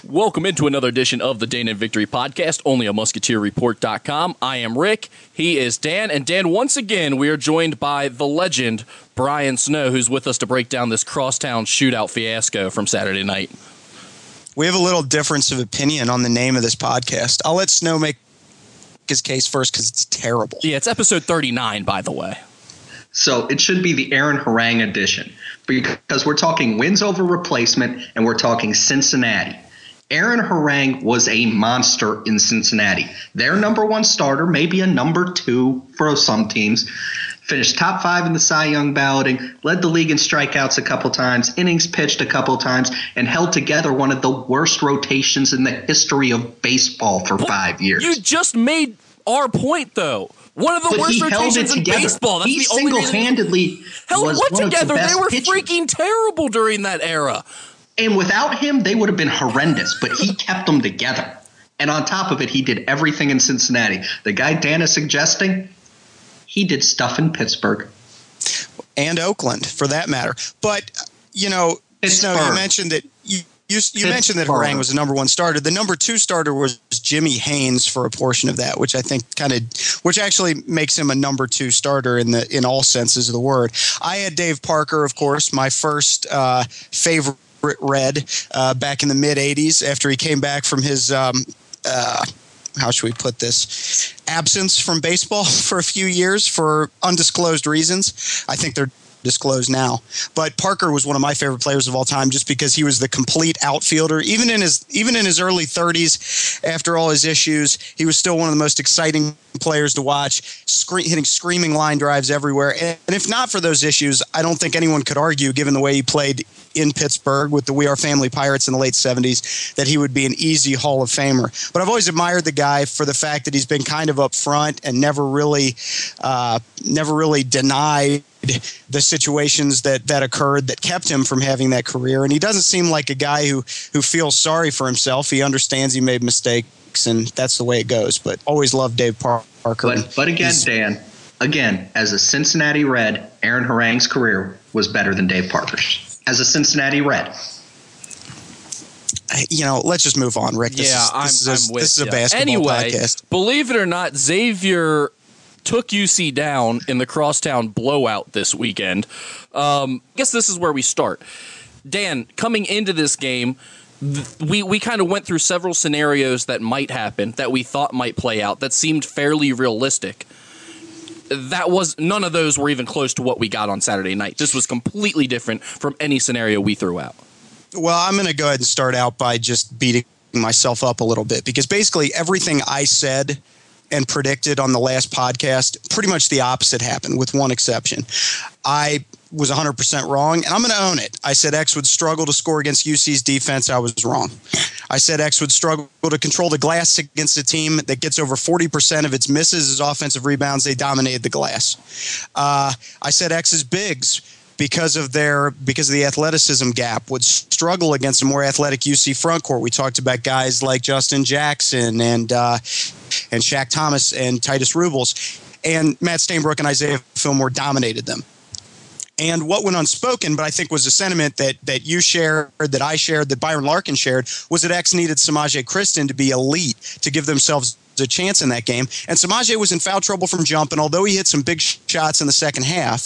Welcome into another edition of the Dane and Victory podcast, only on MusketeerReport.com. I am Rick. He is Dan. And Dan, once again, we are joined by the legend, Brian Snow, who's with us to break down this crosstown shootout fiasco from Saturday night. We have a little difference of opinion on the name of this podcast. I'll let Snow make his case first because it's terrible. Yeah, it's episode 39, by the way. So it should be the Aaron Harang edition because we're talking wins over replacement and we're talking Cincinnati. Aaron Harang was a monster in Cincinnati. Their number one starter, maybe a number two for some teams, finished top 5 in the Cy Young balloting, led the league in strikeouts a couple times, innings pitched a couple times, and held together one of the worst rotations in the history of baseball for 5 years. You just made our point, though. One of the worst rotations in baseball. That's the only single-handedly held what together? They were pitchers. Freaking terrible during that era. And without him, they would have been horrendous, but he kept them together. And on top of it, he did everything in Cincinnati. The guy Dan is suggesting, he did stuff in Pittsburgh. And Oakland, for that matter. But, you know, Snow, you mentioned that you mentioned that Harang was the number one starter. The number two starter was Jimmy Haynes for a portion of that, which I think which actually makes him a number two starter in all senses of the word. I had Dave Parker, of course, my first favorite Red back in the mid '80s after he came back from his how should we put this, absence from baseball for a few years for undisclosed reasons. I think they're disclosed now. But Parker was one of my favorite players of all time just because he was the complete outfielder. Even in his early 30s, after all his issues, he was still one of the most exciting players to watch, hitting screaming line drives everywhere. And if not for those issues, I don't think anyone could argue, given the way he played in Pittsburgh with the We Are Family Pirates in the late 70s, that he would be an easy Hall of Famer. But I've always admired the guy for the fact that he's been kind of upfront and never really denied the situations that occurred that kept him from having that career. And he doesn't seem like a guy who feels sorry for himself. He understands he made mistakes, and that's the way it goes. But always loved Dave Parker. But again, Dan, as a Cincinnati Red, Aaron Harang's career was better than Dave Parker's. As a Cincinnati Red. You know, let's just move on, Rick. This is a basketball podcast. Believe it or not, Xavier took UC down in the Crosstown blowout this weekend. I guess this is where we start. Dan, coming into this game, we kind of went through several scenarios that might happen, that we thought might play out, that seemed fairly realistic. None of those were even close to what we got on Saturday night. This was completely different from any scenario we threw out. Well, I'm going to go ahead and start out by just beating myself up a little bit, because basically everything I said and predicted on the last podcast, pretty much the opposite happened, with one exception. I was 100% wrong, and I'm going to own it. I said X would struggle to score against UC's defense. I was wrong. I said X would struggle to control the glass against a team that gets over 40% of its misses as offensive rebounds. They dominated the glass. I said X's bigs, because of the athleticism gap, would struggle against a more athletic UC front court. We talked about guys like Justin Jackson and Shaq Thomas and Titus Rubles, and Matt Stainbrook and Isaiah Fillmore dominated them. And what went unspoken, but I think was a sentiment that you shared, that I shared, that Byron Larkin shared, was that X needed Samaje Cristton to be elite to give themselves a chance in that game. And Samaje was in foul trouble from jump, and although he hit some big shots in the second half,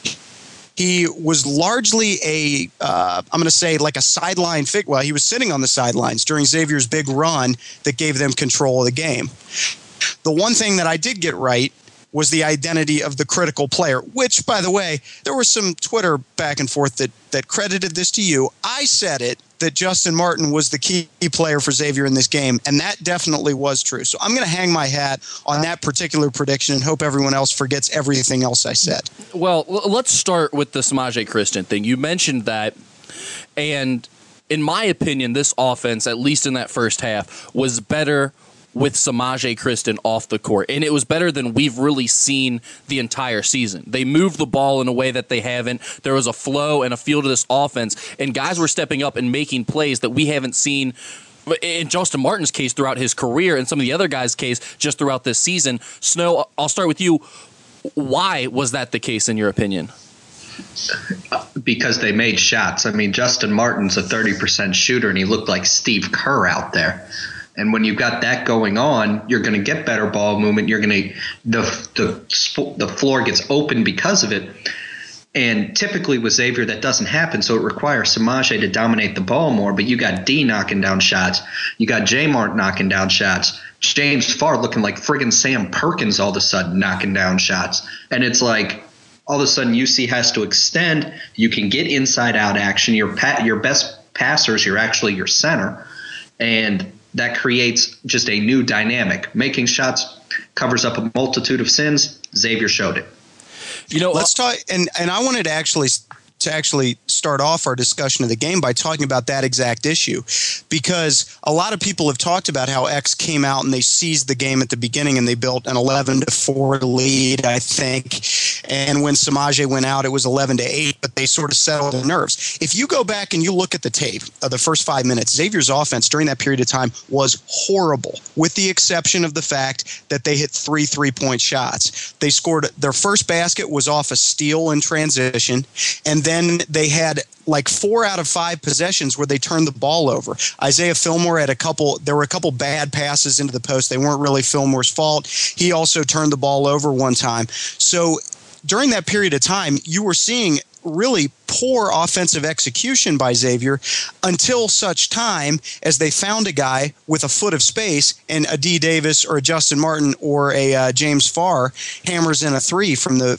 he was largely I'm going to say like a sideline figure. Well, he was sitting on the sidelines during Xavier's big run that gave them control of the game. The one thing that I did get right was the identity of the critical player, which, by the way, there was some Twitter back and forth that credited this to you. I said it, that Justin Martin was the key player for Xavier in this game, and that definitely was true. So I'm going to hang my hat on that particular prediction and hope everyone else forgets everything else I said. Well, let's start with the Samaje Cristton thing. You mentioned that, and in my opinion, this offense, at least in that first half, was better with Samaje Cristton off the court. And it was better than we've really seen the entire season. They moved the ball in a way that they haven't. There was a flow and a feel to this offense, and guys were stepping up and making plays that we haven't seen in Justin Martin's case throughout his career, and some of the other guys' case just throughout this season. Snow, I'll start with you. Why was that the case in your opinion? Because they made shots. I mean, Justin Martin's a 30% shooter, and he looked like Steve Kerr out there. And when you've got that going on, you're going to get better ball movement. You're going to the floor gets open because of it. And typically with Xavier, that doesn't happen. So it requires Samaje to dominate the ball more. But you got D knocking down shots. You got J Mart knocking down shots. James Farr looking like friggin' Sam Perkins all of a sudden knocking down shots. And it's like all of a sudden UC has to extend. You can get inside out action. Your best passers, you're actually your center. And that creates just a new dynamic. Making shots covers up a multitude of sins. Xavier showed it. Let's talk, and I wanted to actually start off our discussion of the game by talking about that exact issue, because a lot of people have talked about how X came out and they seized the game at the beginning and they built an 11-4 lead, I think. And when Samaje went out, it was 11-8, but they sort of settled the nerves. If you go back and you look at the tape of the first 5 minutes, Xavier's offense during that period of time was horrible, with the exception of the fact that they hit 3 3-point shots. They scored their first basket was off a steal in transition, and then they had like 4 out of 5 possessions where they turned the ball over. Isaiah Fillmore had there were a couple bad passes into the post. They weren't really Fillmore's fault. He also turned the ball over one time. So during that period of time, you were seeing really poor offensive execution by Xavier until such time as they found a guy with a foot of space, and a D Davis or a Justin Martin or a James Farr hammers in a 3 from the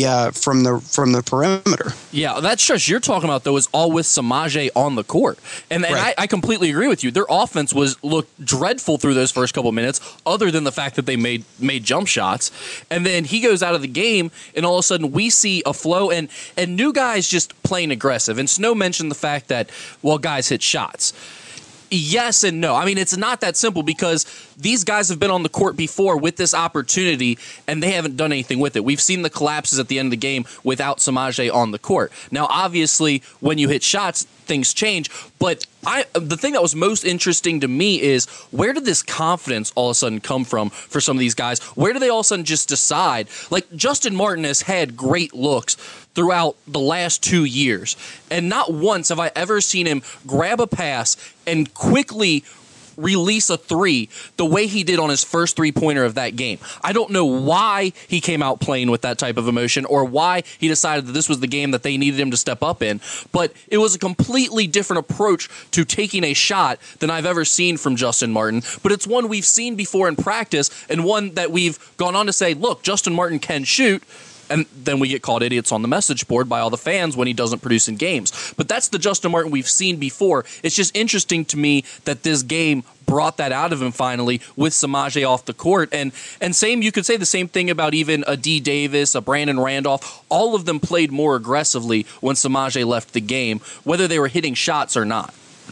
perimeter. Yeah, that stretch you're talking about though is all with Samaje on the court, and right. I completely agree with you. Their offense looked dreadful through those first couple minutes, other than the fact that they made jump shots, and then he goes out of the game, and all of a sudden we see a flow and new guys just playing aggressive. And Snow mentioned the fact that, well, guys hit shots. Yes and no. I mean, it's not that simple, because these guys have been on the court before with this opportunity, and they haven't done anything with it. We've seen the collapses at the end of the game without Samaje on the court. Now, obviously, when you hit shots, things change. But the thing that was most interesting to me is, where did this confidence all of a sudden come from for some of these guys? Where do they all of a sudden just decide? Like, Justin Martin has had great looks throughout the last 2 years, and not once have I ever seen him grab a pass and quickly release a 3 the way he did on his first 3-pointer of that game. I don't know why he came out playing with that type of emotion, or why he decided that this was the game that they needed him to step up in, but it was a completely different approach to taking a shot than I've ever seen from Justin Martin. But it's one we've seen before in practice, and one that we've gone on to say, look, Justin Martin can shoot. And then we get called idiots on the message board by all the fans when he doesn't produce in games. But that's the Justin Martin we've seen before. It's just interesting to me that this game brought that out of him finally with Samaje off the court. And same, you could say the same thing about even a D Davis, a Brandon Randolph. All of them played more aggressively when Samaje left the game, whether they were hitting shots or not.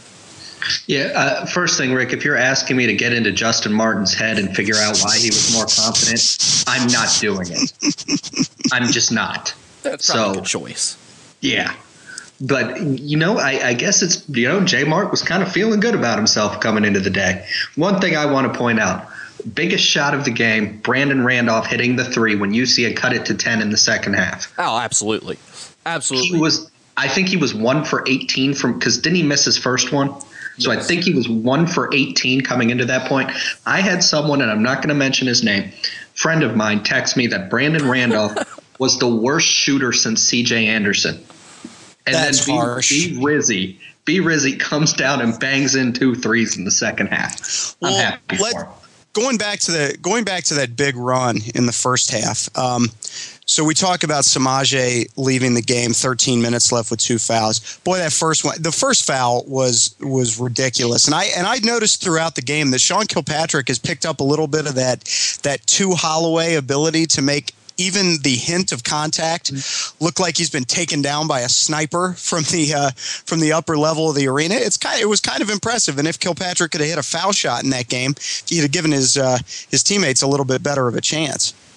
Yeah, first thing, Rick, if you're asking me to get into Justin Martin's head and figure out why he was more confident, I'm not doing it. I'm just not. That's probably a good choice. Yeah. But, I guess it's, J Mart was kind of feeling good about himself coming into the day. One thing I want to point out, biggest shot of the game, Brandon Randolph hitting the 3 when UC had cut it to 10 in the second half. Oh, absolutely. Absolutely. I think he was 1 for 18 because didn't he miss his first one? So I think he was 1 for 18 coming into that point. I had someone, and I'm not going to mention his name, friend of mine, text me that Brandon Randolph was the worst shooter since C.J. Anderson. And That's then harsh. B. Rizzy comes down and bangs in 2 threes in the second half. I'm happy for him. Going back to that big run in the first half. So we talk about Samaje leaving the game, 13 minutes left with 2 fouls. Boy, the first foul was ridiculous. And I noticed throughout the game that Sean Kilpatrick has picked up a little bit of that 2 Holloway ability to make even the hint of contact look like he's been taken down by a sniper from the upper level of the arena. It was kind of impressive. And if Kilpatrick could have hit a foul shot in that game, he'd have given his teammates a little bit better of a chance.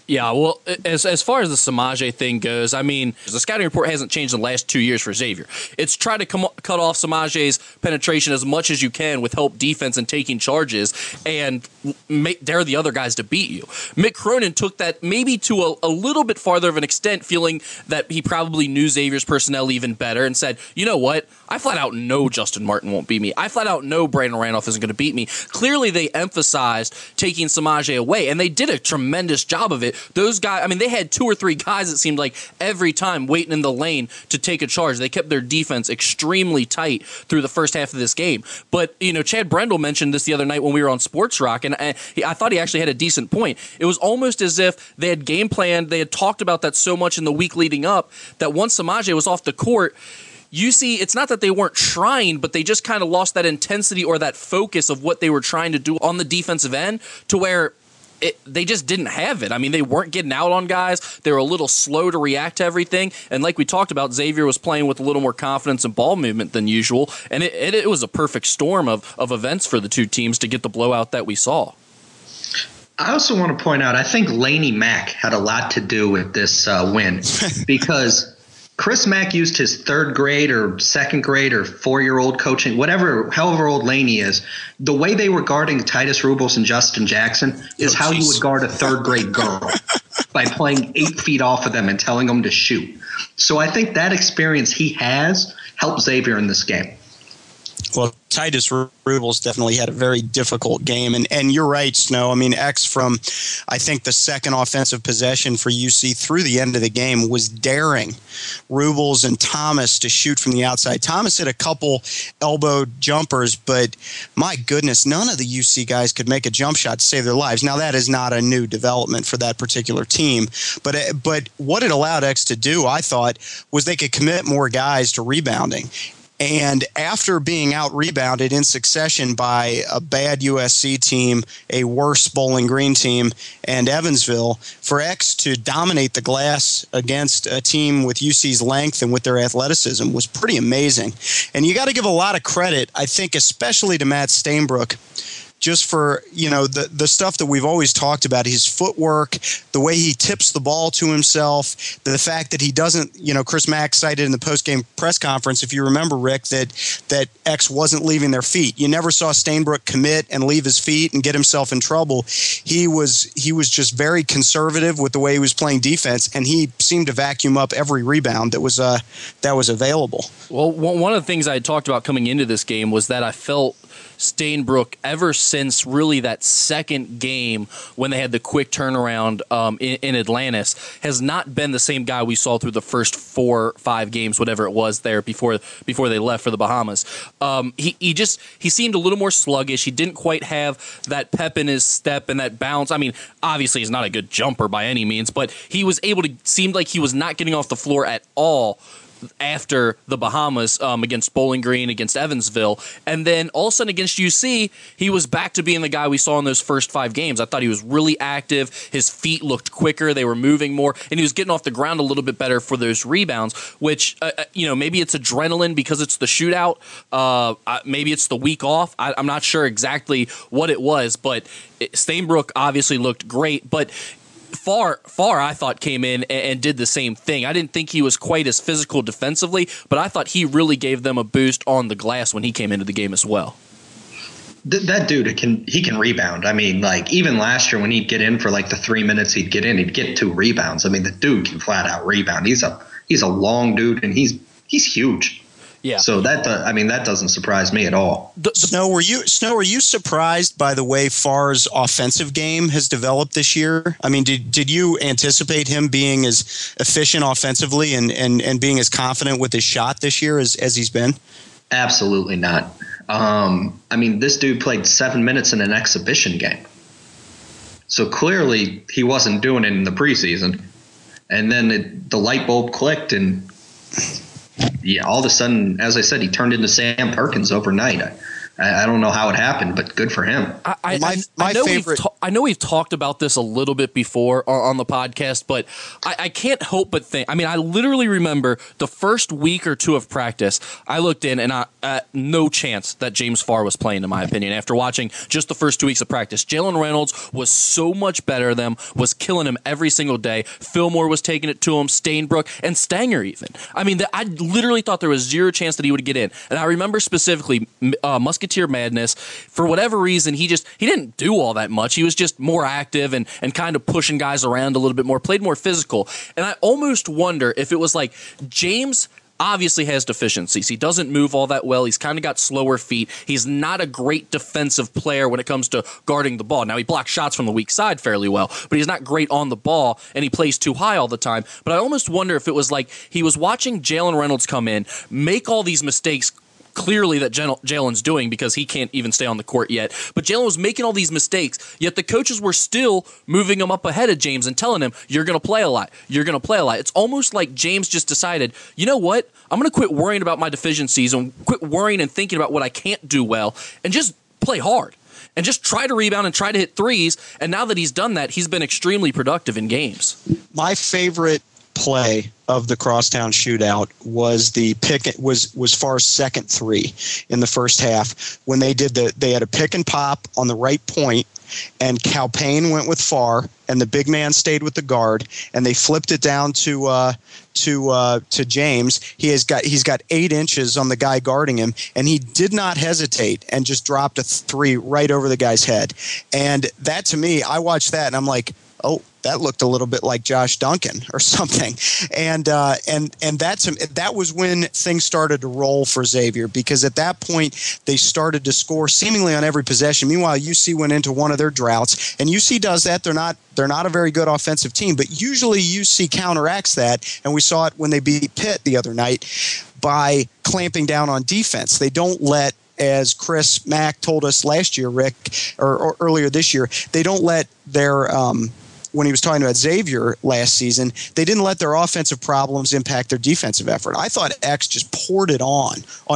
Yeah, well, as far as the Samaje thing goes, I mean, the scouting report hasn't changed in the last 2 years for Xavier. It's try to cut off Samaje's penetration as much as you can with help defense and taking charges, and dare the other guys to beat you. Mick Cronin took that maybe to a little bit farther of an extent, feeling that he probably knew Xavier's personnel even better and said, you know what, I flat out know Justin Martin won't beat me. I flat out know Brandon Randolph isn't going to beat me. Clearly, they emphasized taking Samaje away, and they did a tremendous job of it. Those guys, I mean, they had 2 or 3 guys, it seemed like, every time waiting in the lane to take a charge. They kept their defense extremely tight through the first half of this game. But, you know, Chad Brendel mentioned this the other night when we were on Sports Rock, and I thought he actually had a decent point. It was almost as if they had game planned, they had talked about that so much in the week leading up, that once Samaje was off the court, you see, it's not that they weren't trying, but they just kind of lost that intensity or that focus of what they were trying to do on the defensive end, to where they just didn't have it. I mean, they weren't getting out on guys. They were a little slow to react to everything. And like we talked about, Xavier was playing with a little more confidence and ball movement than usual. And it was a perfect storm of events for the two teams to get the blowout that we saw. I also want to point out, I think Laney Mack had a lot to do with this win because Chris Mack used his 3rd grade or 2nd grade or 4-year-old coaching, however old Laney is. The way they were guarding Titus Rubles and Justin Jackson is how you would guard a 3rd grade girl, by playing 8 feet off of them and telling them to shoot. So I think that experience he has helped Xavier in this game. Well, Titus Rubles definitely had a very difficult game. And you're right, Snow. I mean, X from, I think, the second offensive possession for UC through the end of the game was daring Rubles and Thomas to shoot from the outside. Thomas hit a couple elbow jumpers, but my goodness, none of the UC guys could make a jump shot to save their lives. Now, that is not a new development for that particular team. But what it allowed X to do, I thought, was they could commit more guys to rebounding. And after being out-rebounded in succession by a bad USC team, a worse Bowling Green team, and Evansville, for X to dominate the glass against a team with UC's length and with their athleticism was pretty amazing. And you got to give a lot of credit, I think, especially to Matt Stainbrook, just for, you know, the stuff that we've always talked about, his footwork, the way he tips the ball to himself, the fact that he doesn't, you know, Chris Mack cited in the postgame press conference, if you remember, Rick, that X wasn't leaving their feet. You never saw Stainbrook commit and leave his feet and get himself in trouble. He was just very conservative with the way he was playing defense, and he seemed to vacuum up every rebound that was available. Well, one of the things I had talked about coming into this game was that I felt Stainbrook, ever since really that second game when they had the quick turnaround in Atlantis, has not been the same guy we saw through the first 4 or 5 games, whatever it was there before they left for the Bahamas. He seemed a little more sluggish. He didn't quite have that pep in his step and that bounce. I mean, obviously he's not a good jumper by any means, but he was able to, seemed like he was not getting off the floor at all after the Bahamas against Bowling Green, against Evansville. And then all of a sudden against UC, he was back to being the guy we saw in those first 5 games. I thought he was really active. His feet looked quicker. They were moving more. And he was getting off the ground a little bit better for those rebounds, which, maybe it's adrenaline because it's the shootout. Maybe it's the week off. I'm not sure exactly what it was, but Stainbrook obviously looked great. But Far, I thought, came in and did the same thing. I didn't think he was quite as physical defensively, but I thought he really gave them a boost on the glass when he came into the game as well. That dude can rebound. I mean, like, even last year when he'd get in for like the 3 minutes he'd get in, he'd get 2 rebounds. I mean, the dude can flat out rebound. He's a long dude, and he's huge. Yeah. So that doesn't surprise me at all. Snow, were you surprised by the way Farr's offensive game has developed this year? I mean, did you anticipate him being as efficient offensively and being as confident with his shot this year as he's been? Absolutely not. This dude played 7 minutes in an exhibition game. So clearly he wasn't doing it in the preseason. And then the light bulb clicked, and yeah, all of a sudden, as I said, he turned into Sam Perkins overnight. I don't know how it happened, but good for him. I know we've talked about this a little bit before on the podcast, but I can't help but think. I mean, I literally remember the first week or two of practice, I looked in and no chance that James Farr was playing, in my opinion, after watching just the first 2 weeks of practice. Jalen Reynolds was so much better than him, was killing him every single day. Fillmore was taking it to him, Stainbrook, and Stanger even. I mean, I literally thought there was zero chance that he would get in. And I remember specifically Musketeer Madness, for whatever reason, he didn't do all that much. He was just more active and kind of pushing guys around a little bit more, played more physical. And I almost wonder if it was like James obviously has deficiencies. He doesn't move all that well. He's kind of got slower feet. He's not a great defensive player when it comes to guarding the ball. Now, he blocks shots from the weak side fairly well, but he's not great on the ball, and he plays too high all the time. But I almost wonder if it was like he was watching Jalen Reynolds come in, make all these mistakes clearly that Jalen's doing because he can't even stay on the court yet. But Jalen was making all these mistakes, yet the coaches were still moving him up ahead of James and telling him, you're going to play a lot. You're going to play a lot. It's almost like James just decided, you know what? I'm going to quit worrying about my deficiencies and quit worrying and thinking about what I can't do well and just play hard and just try to rebound and try to hit threes. And now that he's done that, he's been extremely productive in games. My favorite play of the Crosstown shootout was the was Farr's second three in the first half when they had a pick and pop on the right point, and Calpain went with Farr and the big man stayed with the guard, and they flipped it down to James. He's got 8 inches on the guy guarding him, and he did not hesitate and just dropped a three right over the guy's head. And that, to me, I watched that and I'm like, oh, that looked a little bit like Josh Duncan or something. And that was when things started to roll for Xavier, because at that point they started to score seemingly on every possession. Meanwhile, UC went into one of their droughts, and UC does that. They're not a very good offensive team, but usually UC counteracts that, and we saw it when they beat Pitt the other night by clamping down on defense. They don't let, as Chris Mack told us last year, Rick, or earlier this year, they don't let their when he was talking about Xavier last season, they didn't let their offensive problems impact their defensive effort. I thought X just poured it on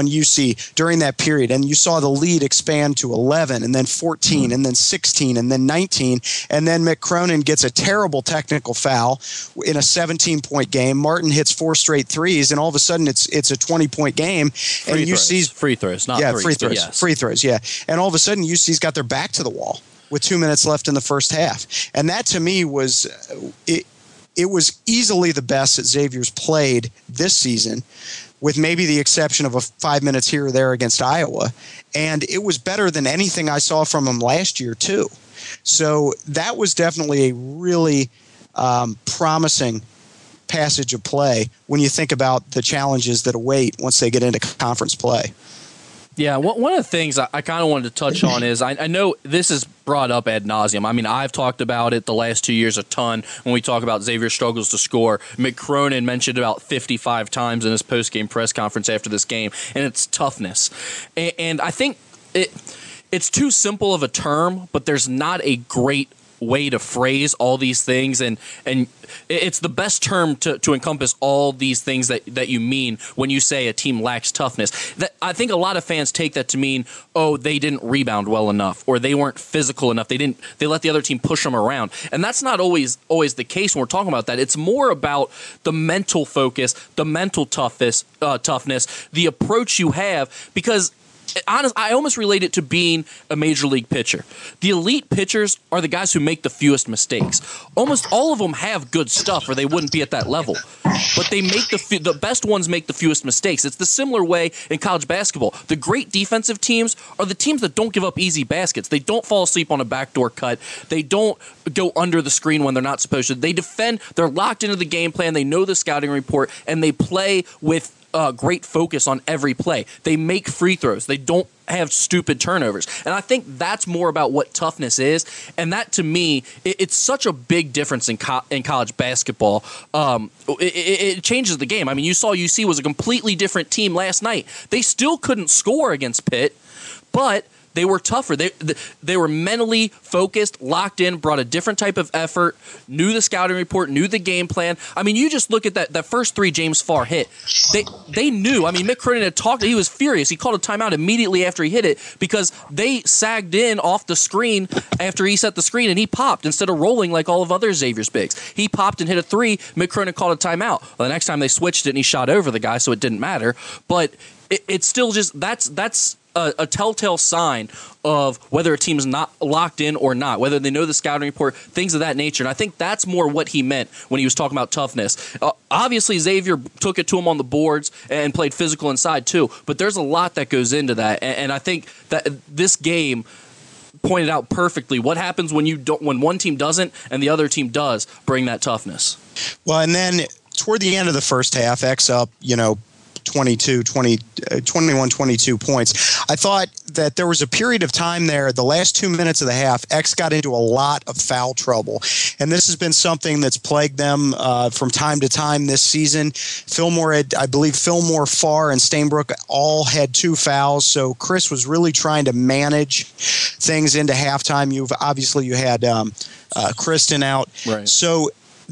UC during that period, and you saw the lead expand to 11 and then 14 and then 16 and then 19, and then Mick Cronin gets a terrible technical foul in a 17-point game. Martin hits 4 straight threes, and all of a sudden it's a 20-point game. Free throws, not threes. Free throws, yeah. And all of a sudden UC's got their back to the wall with 2 minutes left in the first half. And that, to me, was it was easily the best that Xavier's played this season, with maybe the exception of a 5 minutes here or there against Iowa. And it was better than anything I saw from him last year, too. So that was definitely a really promising passage of play when you think about the challenges that await once they get into conference play. Yeah, one of the things I kind of wanted to touch on is I know this is brought up ad nauseum. I mean, I've talked about it the last 2 years a ton when we talk about Xavier's struggles to score. Mick Cronin mentioned about 55 times in his post-game press conference after this game, and it's toughness. And I think it's too simple of a term, but there's not a great way to phrase all these things, and it's the best term to encompass all these things that you mean when you say a team lacks toughness. That I think a lot of fans take that to mean, oh, they didn't rebound well enough, or they weren't physical enough. They let the other team push them around, and that's not always the case when we're talking about that. It's more about the mental focus, the mental toughness, the approach you have, because honestly, I almost relate it to being a major league pitcher. The elite pitchers are the guys who make the fewest mistakes. Almost all of them have good stuff, or they wouldn't be at that level. But they make the best ones make the fewest mistakes. It's the similar way in college basketball. The great defensive teams are the teams that don't give up easy baskets. They don't fall asleep on a backdoor cut. They don't go under the screen when they're not supposed to. They defend. They're locked into the game plan. They know the scouting report, and they play with great focus on every play. They make free throws. They don't have stupid turnovers. And I think that's more about what toughness is. And that, to me, it's such a big difference in college basketball. It changes the game. I mean, you saw UC was a completely different team last night. They still couldn't score against Pitt, but they were tougher. They were mentally focused, locked in, brought a different type of effort, knew the scouting report, knew the game plan. I mean, you just look at that first three James Farr hit. They knew. I mean, Mick Cronin had talked. He was furious. He called a timeout immediately after he hit it because they sagged in off the screen after he set the screen, and he popped instead of rolling like all of other Xavier's bigs. He popped and hit a three. Mick Cronin called a timeout. Well, the next time they switched it, and he shot over the guy, so it didn't matter. But it's still just that's a telltale sign of whether a team's not locked in or not, whether they know the scouting report, things of that nature. And I think that's more what he meant when he was talking about toughness. Obviously, Xavier took it to him on the boards and played physical inside too, but there's a lot that goes into that. And I think that this game pointed out perfectly what happens when when one team doesn't and the other team does bring that toughness. Well, and then toward the end of the first half, X up, 21, 22 points. I thought that there was a period of time there, the last 2 minutes of the half, X got into a lot of foul trouble. And this has been something that's plagued them from time to time this season. I believe Fillmore, Farr, and Stainbrook all had 2 fouls. So Chris was really trying to manage things into halftime. You had Kristen out. Right. So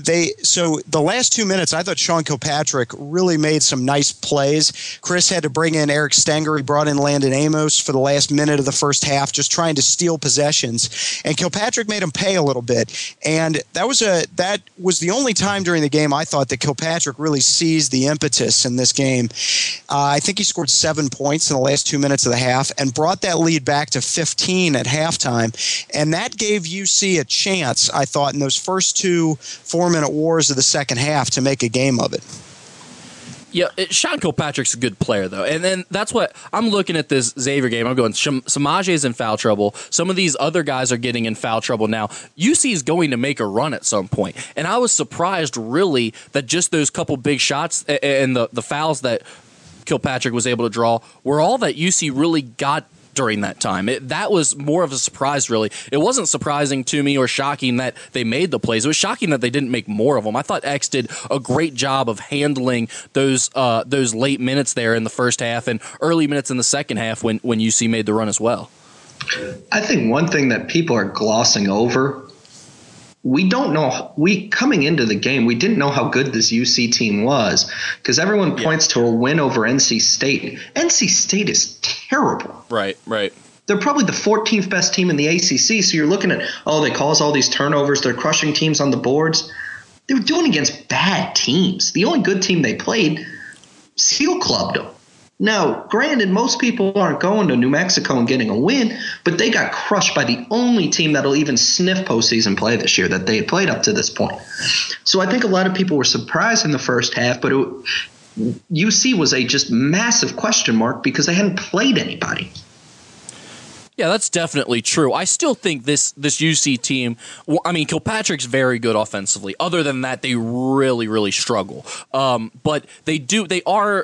the last 2 minutes, I thought Sean Kilpatrick really made some nice plays. Chris had to bring in Eric Stenger. He brought in Landon Amos for the last minute of the first half, just trying to steal possessions. And Kilpatrick made him pay a little bit. And that was the only time during the game I thought that Kilpatrick really seized the impetus in this game. I think he scored 7 points in the last 2 minutes of the half and brought that lead back to 15 at halftime. And that gave UC a chance, I thought, in those first 2 4-minute wars of the second half to make a game of it. Yeah, Sean Kilpatrick's a good player, though. And then that's what I'm looking at this Xavier game. I'm going, Samaje's in foul trouble. Some of these other guys are getting in foul trouble now. UC is going to make a run at some point. And I was surprised, really, that just those couple big shots and the fouls that Kilpatrick was able to draw were all that UC really got during that time. That was more of a surprise, really. It wasn't surprising to me or shocking that they made the plays. It was shocking that they didn't make more of them. I thought X did a great job of handling those late minutes there in the first half and early minutes in the second half when UC made the run as well. I think one thing that people are glossing over, we don't know. Coming into the game, we didn't know how good this UC team was because everyone points to a win over NC State. NC State is terrible. Right. They're probably the 14th best team in the ACC. So you're looking at, they cause all these turnovers. They're crushing teams on the boards. They were doing against bad teams. The only good team they played, Seal clubbed them. Now, granted, most people aren't going to New Mexico and getting a win, but they got crushed by the only team that'll even sniff postseason play this year that they had played up to this point. So I think a lot of people were surprised in the first half, but UC was a just massive question mark because they hadn't played anybody. Yeah, that's definitely true. I still think this UC team, Kilpatrick's very good offensively. Other than that, they really, really struggle. But they are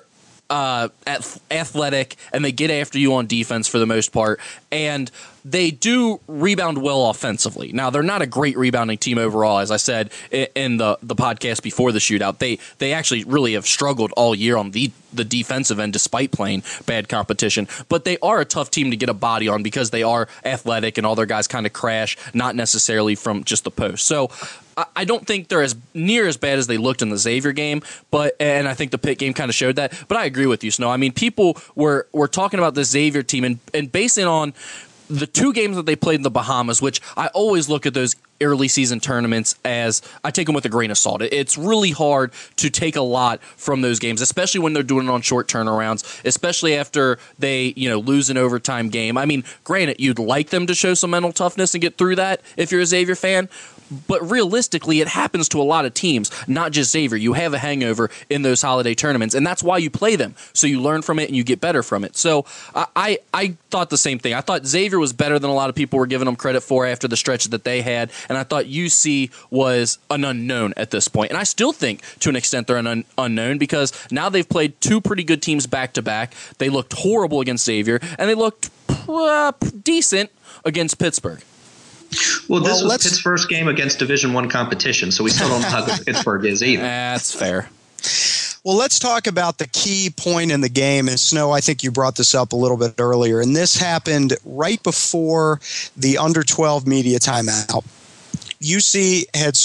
athletic, and they get after you on defense for the most part, and they do rebound well offensively. Now, they're not a great rebounding team overall, as I said in the podcast before the shootout. They actually really have struggled all year on the defensive end despite playing bad competition, but they are a tough team to get a body on because they are athletic and all their guys kind of crash, not necessarily from just the post. So I don't think they're as near as bad as they looked in the Xavier game, and I think the Pitt game kind of showed that. But I agree with you, Snow. I mean, people were talking about the Xavier team and basing on the 2 games that they played in the Bahamas, which I always look at those early season tournaments as I take them with a grain of salt. It's really hard to take a lot from those games, especially when they're doing it on short turnarounds, especially after they, lose an overtime game. I mean, granted, you'd like them to show some mental toughness and get through that if you're a Xavier fan, but realistically, it happens to a lot of teams, not just Xavier. You have a hangover in those holiday tournaments, and that's why you play them. So you learn from it and you get better from it. So I thought the same thing. I thought Xavier was better than a lot of people were giving them credit for after the stretch that they had, and I thought UC was an unknown at this point. And I still think, to an extent, they're an unknown because now they've played 2 pretty good teams back-to-back. They looked horrible against Xavier, and they looked decent against Pittsburgh. Well, this was Pitt's first game against Division I competition, so we still don't know how good Pittsburgh is either. That's fair. Well, let's talk about the key point in the game. And Snow, I think you brought this up a little bit earlier. And this happened right before the under 12 media timeout. UC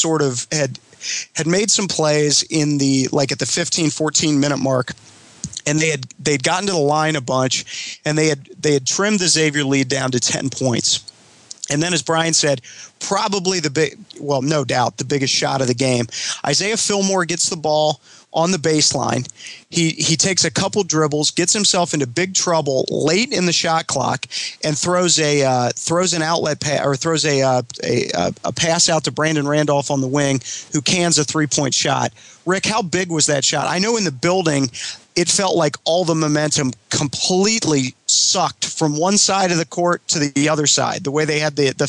had made some plays in the at the 15-14 minute mark. And they'd gotten to the line a bunch, and they had trimmed the Xavier lead down to 10 points. And then, as Brian said, probably no doubt, the biggest shot of the game. Isaiah Fillmore gets the ball on the baseline. He takes a couple dribbles, gets himself into big trouble late in the shot clock, and throws an outlet pass, or throws a pass out to Brandon Randolph on the wing, who cans a 3-point shot. Rick, how big was that shot? I know in the building, it felt like all the momentum completely sucked from one side of the court to the other side, the way they had the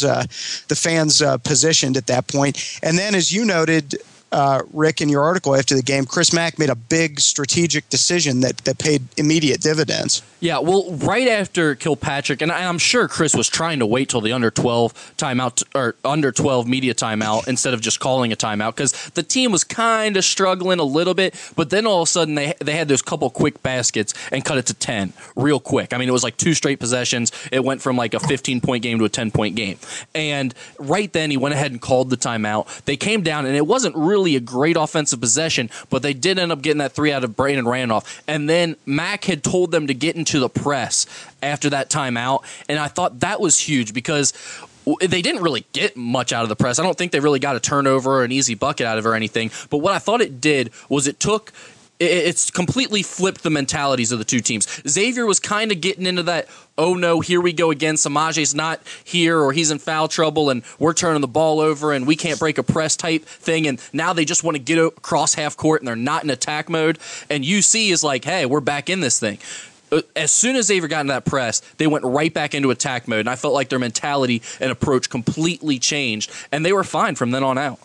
fans positioned at that point. And then, as you noted, Rick, in your article after the game, Chris Mack made a big strategic decision that paid immediate dividends. Yeah, well, right after Kilpatrick, and I'm sure Chris was trying to wait till the under 12 timeout or under 12 media timeout instead of just calling a timeout, because the team was kind of struggling a little bit. But then all of a sudden they had those couple quick baskets and cut it to 10 real quick. I mean, it was like 2 straight possessions. It went from like a 15-point game to a 10-point game. And right then he went ahead and called the timeout. They came down, and it wasn't really a great offensive possession, but they did end up getting that 3 out of Brandon Randolph. And then Mack had told them to get into the press after that timeout, and I thought that was huge because they didn't really get much out of the press. I don't think they really got a turnover or an easy bucket out of it or anything, but what I thought it did was it's completely flipped the mentalities of the two teams. Xavier was kind of getting into that, oh no, here we go again, Samaje's not here, or he's in foul trouble and we're turning the ball over and we can't break a press type thing, and now they just want to get across half court and they're not in attack mode. And UC is like, hey, we're back in this thing. As soon as Xavier got into that press, they went right back into attack mode, and I felt like their mentality and approach completely changed, and they were fine from then on out.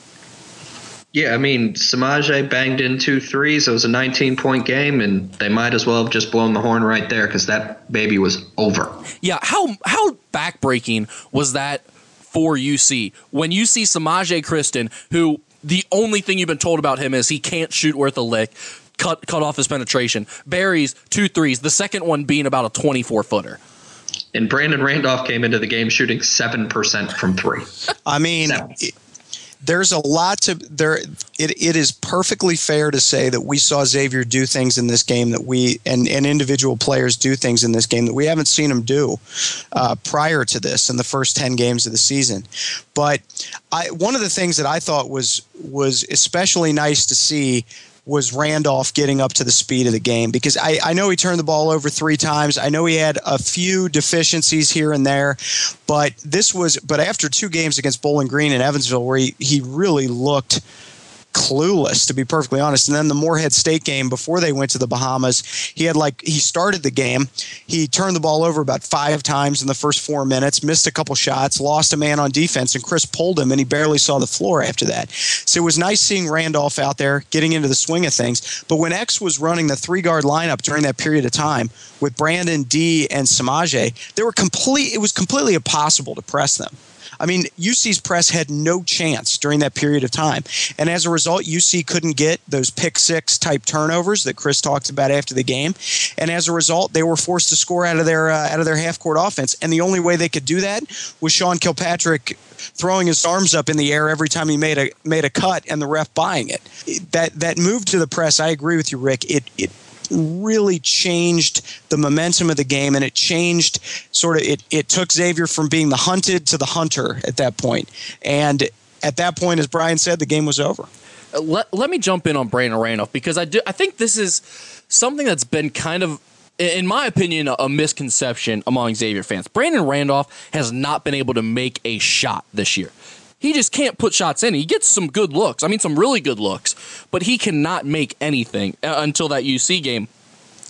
Yeah, I mean, Samaje banged in 2 threes. It was a 19-point game, and they might as well have just blown the horn right there because that baby was over. Yeah, how backbreaking was that for UC? When you see Samaje Christon, who the only thing you've been told about him is he can't shoot worth a lick, cut off his penetration, buries 2 threes, the second one being about a 24-footer. And Brandon Randolph came into the game shooting 7% from 3. I mean, there's a lot to there. It is perfectly fair to say that we saw Xavier do things in this game that and individual players do things in this game that we haven't seen them do prior to this in the first 10 games of the season. But one of the things that I thought was especially nice to see was Randolph getting up to the speed of the game, because I know he turned the ball over 3 times. I know he had a few deficiencies here and there, but after 2 games against Bowling Green and Evansville where he really looked clueless, to be perfectly honest. And then the Morehead State game before they went to the Bahamas, he started the game. He turned the ball over about 5 times in the first 4 minutes, missed a couple shots, lost a man on defense, and Chris pulled him, and he barely saw the floor after that. So it was nice seeing Randolph out there getting into the swing of things. But when X was running the 3-guard lineup during that period of time with Brandon, D, and Samaje, it was completely impossible to press them. I mean, UC's press had no chance during that period of time. And as a result, UC couldn't get those pick-6 type turnovers that Chris talked about after the game. And as a result, they were forced to score out of their half-court offense. And the only way they could do that was Sean Kilpatrick throwing his arms up in the air every time he made a cut and the ref buying it. That move to the press, I agree with you, Rick. It really changed the momentum of the game, and it changed it took Xavier from being the hunted to the hunter at that point. And at that point, as Brian said, the game was over. Let me jump in on Brandon Randolph, because I think this is something that's been kind of, in my opinion, a misconception among Xavier fans. Brandon Randolph has not been able to make a shot this year. He just can't put shots in. He gets some good looks. I mean, some really good looks. But he cannot make anything until that UC game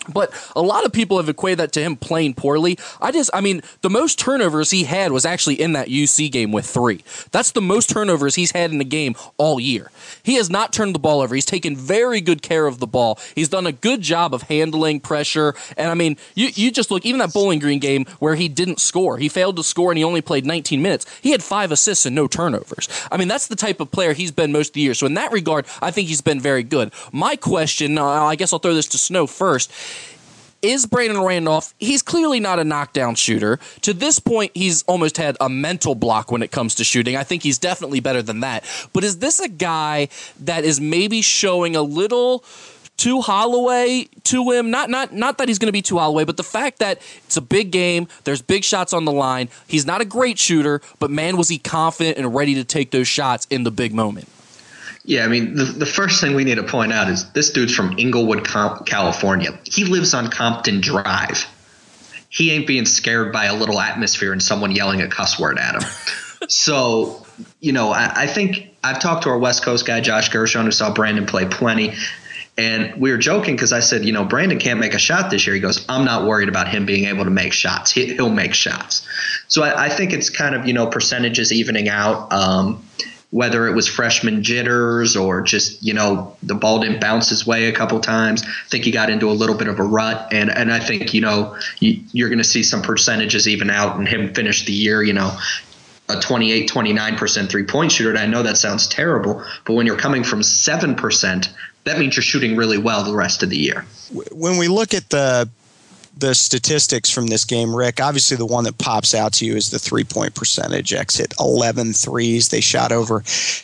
But a lot of people have equated that to him playing poorly. The most turnovers he had was actually in that UC game with 3. That's the most turnovers he's had in a game all year. He has not turned the ball over. He's taken very good care of the ball. He's done a good job of handling pressure. And, you just look, even that Bowling Green game where he didn't score. He failed to score and he only played 19 minutes. He had 5 assists and no turnovers. That's the type of player he's been most of the year. So in that regard, I think he's been very good. My question, I guess I'll throw this to Snow first, is Brandon Randolph, he's clearly not a knockdown shooter. To this point, he's almost had a mental block when it comes to shooting. I think he's definitely better than that. But is this a guy that is maybe showing a little too Holloway to him? Not that he's going to be too Holloway, but the fact that it's a big game, there's big shots on the line. He's not a great shooter, but man, was he confident and ready to take those shots in the big moment. Yeah, the first thing we need to point out is this dude's from Inglewood, California. He lives on Compton Drive. He ain't being scared by a little atmosphere and someone yelling a cuss word at him. So, I think I've talked to our West Coast guy, Josh Gershon, who saw Brandon play plenty. And we were joking because I said, Brandon can't make a shot this year. He goes, I'm not worried about him being able to make shots. He'll make shots. So I think it's kind of, percentages evening out. Whether it was freshman jitters or just, the ball didn't bounce his way a couple times. I think he got into a little bit of a rut. And I think, you're going to see some percentages even out and him finish the year, a 28, 29% three-point shooter. And I know that sounds terrible, but when you're coming from 7%, that means you're shooting really well the rest of the year. When we look at the statistics from this game, Rick, obviously the one that pops out to you is the three-point percentage. X hit 11 threes. They shot over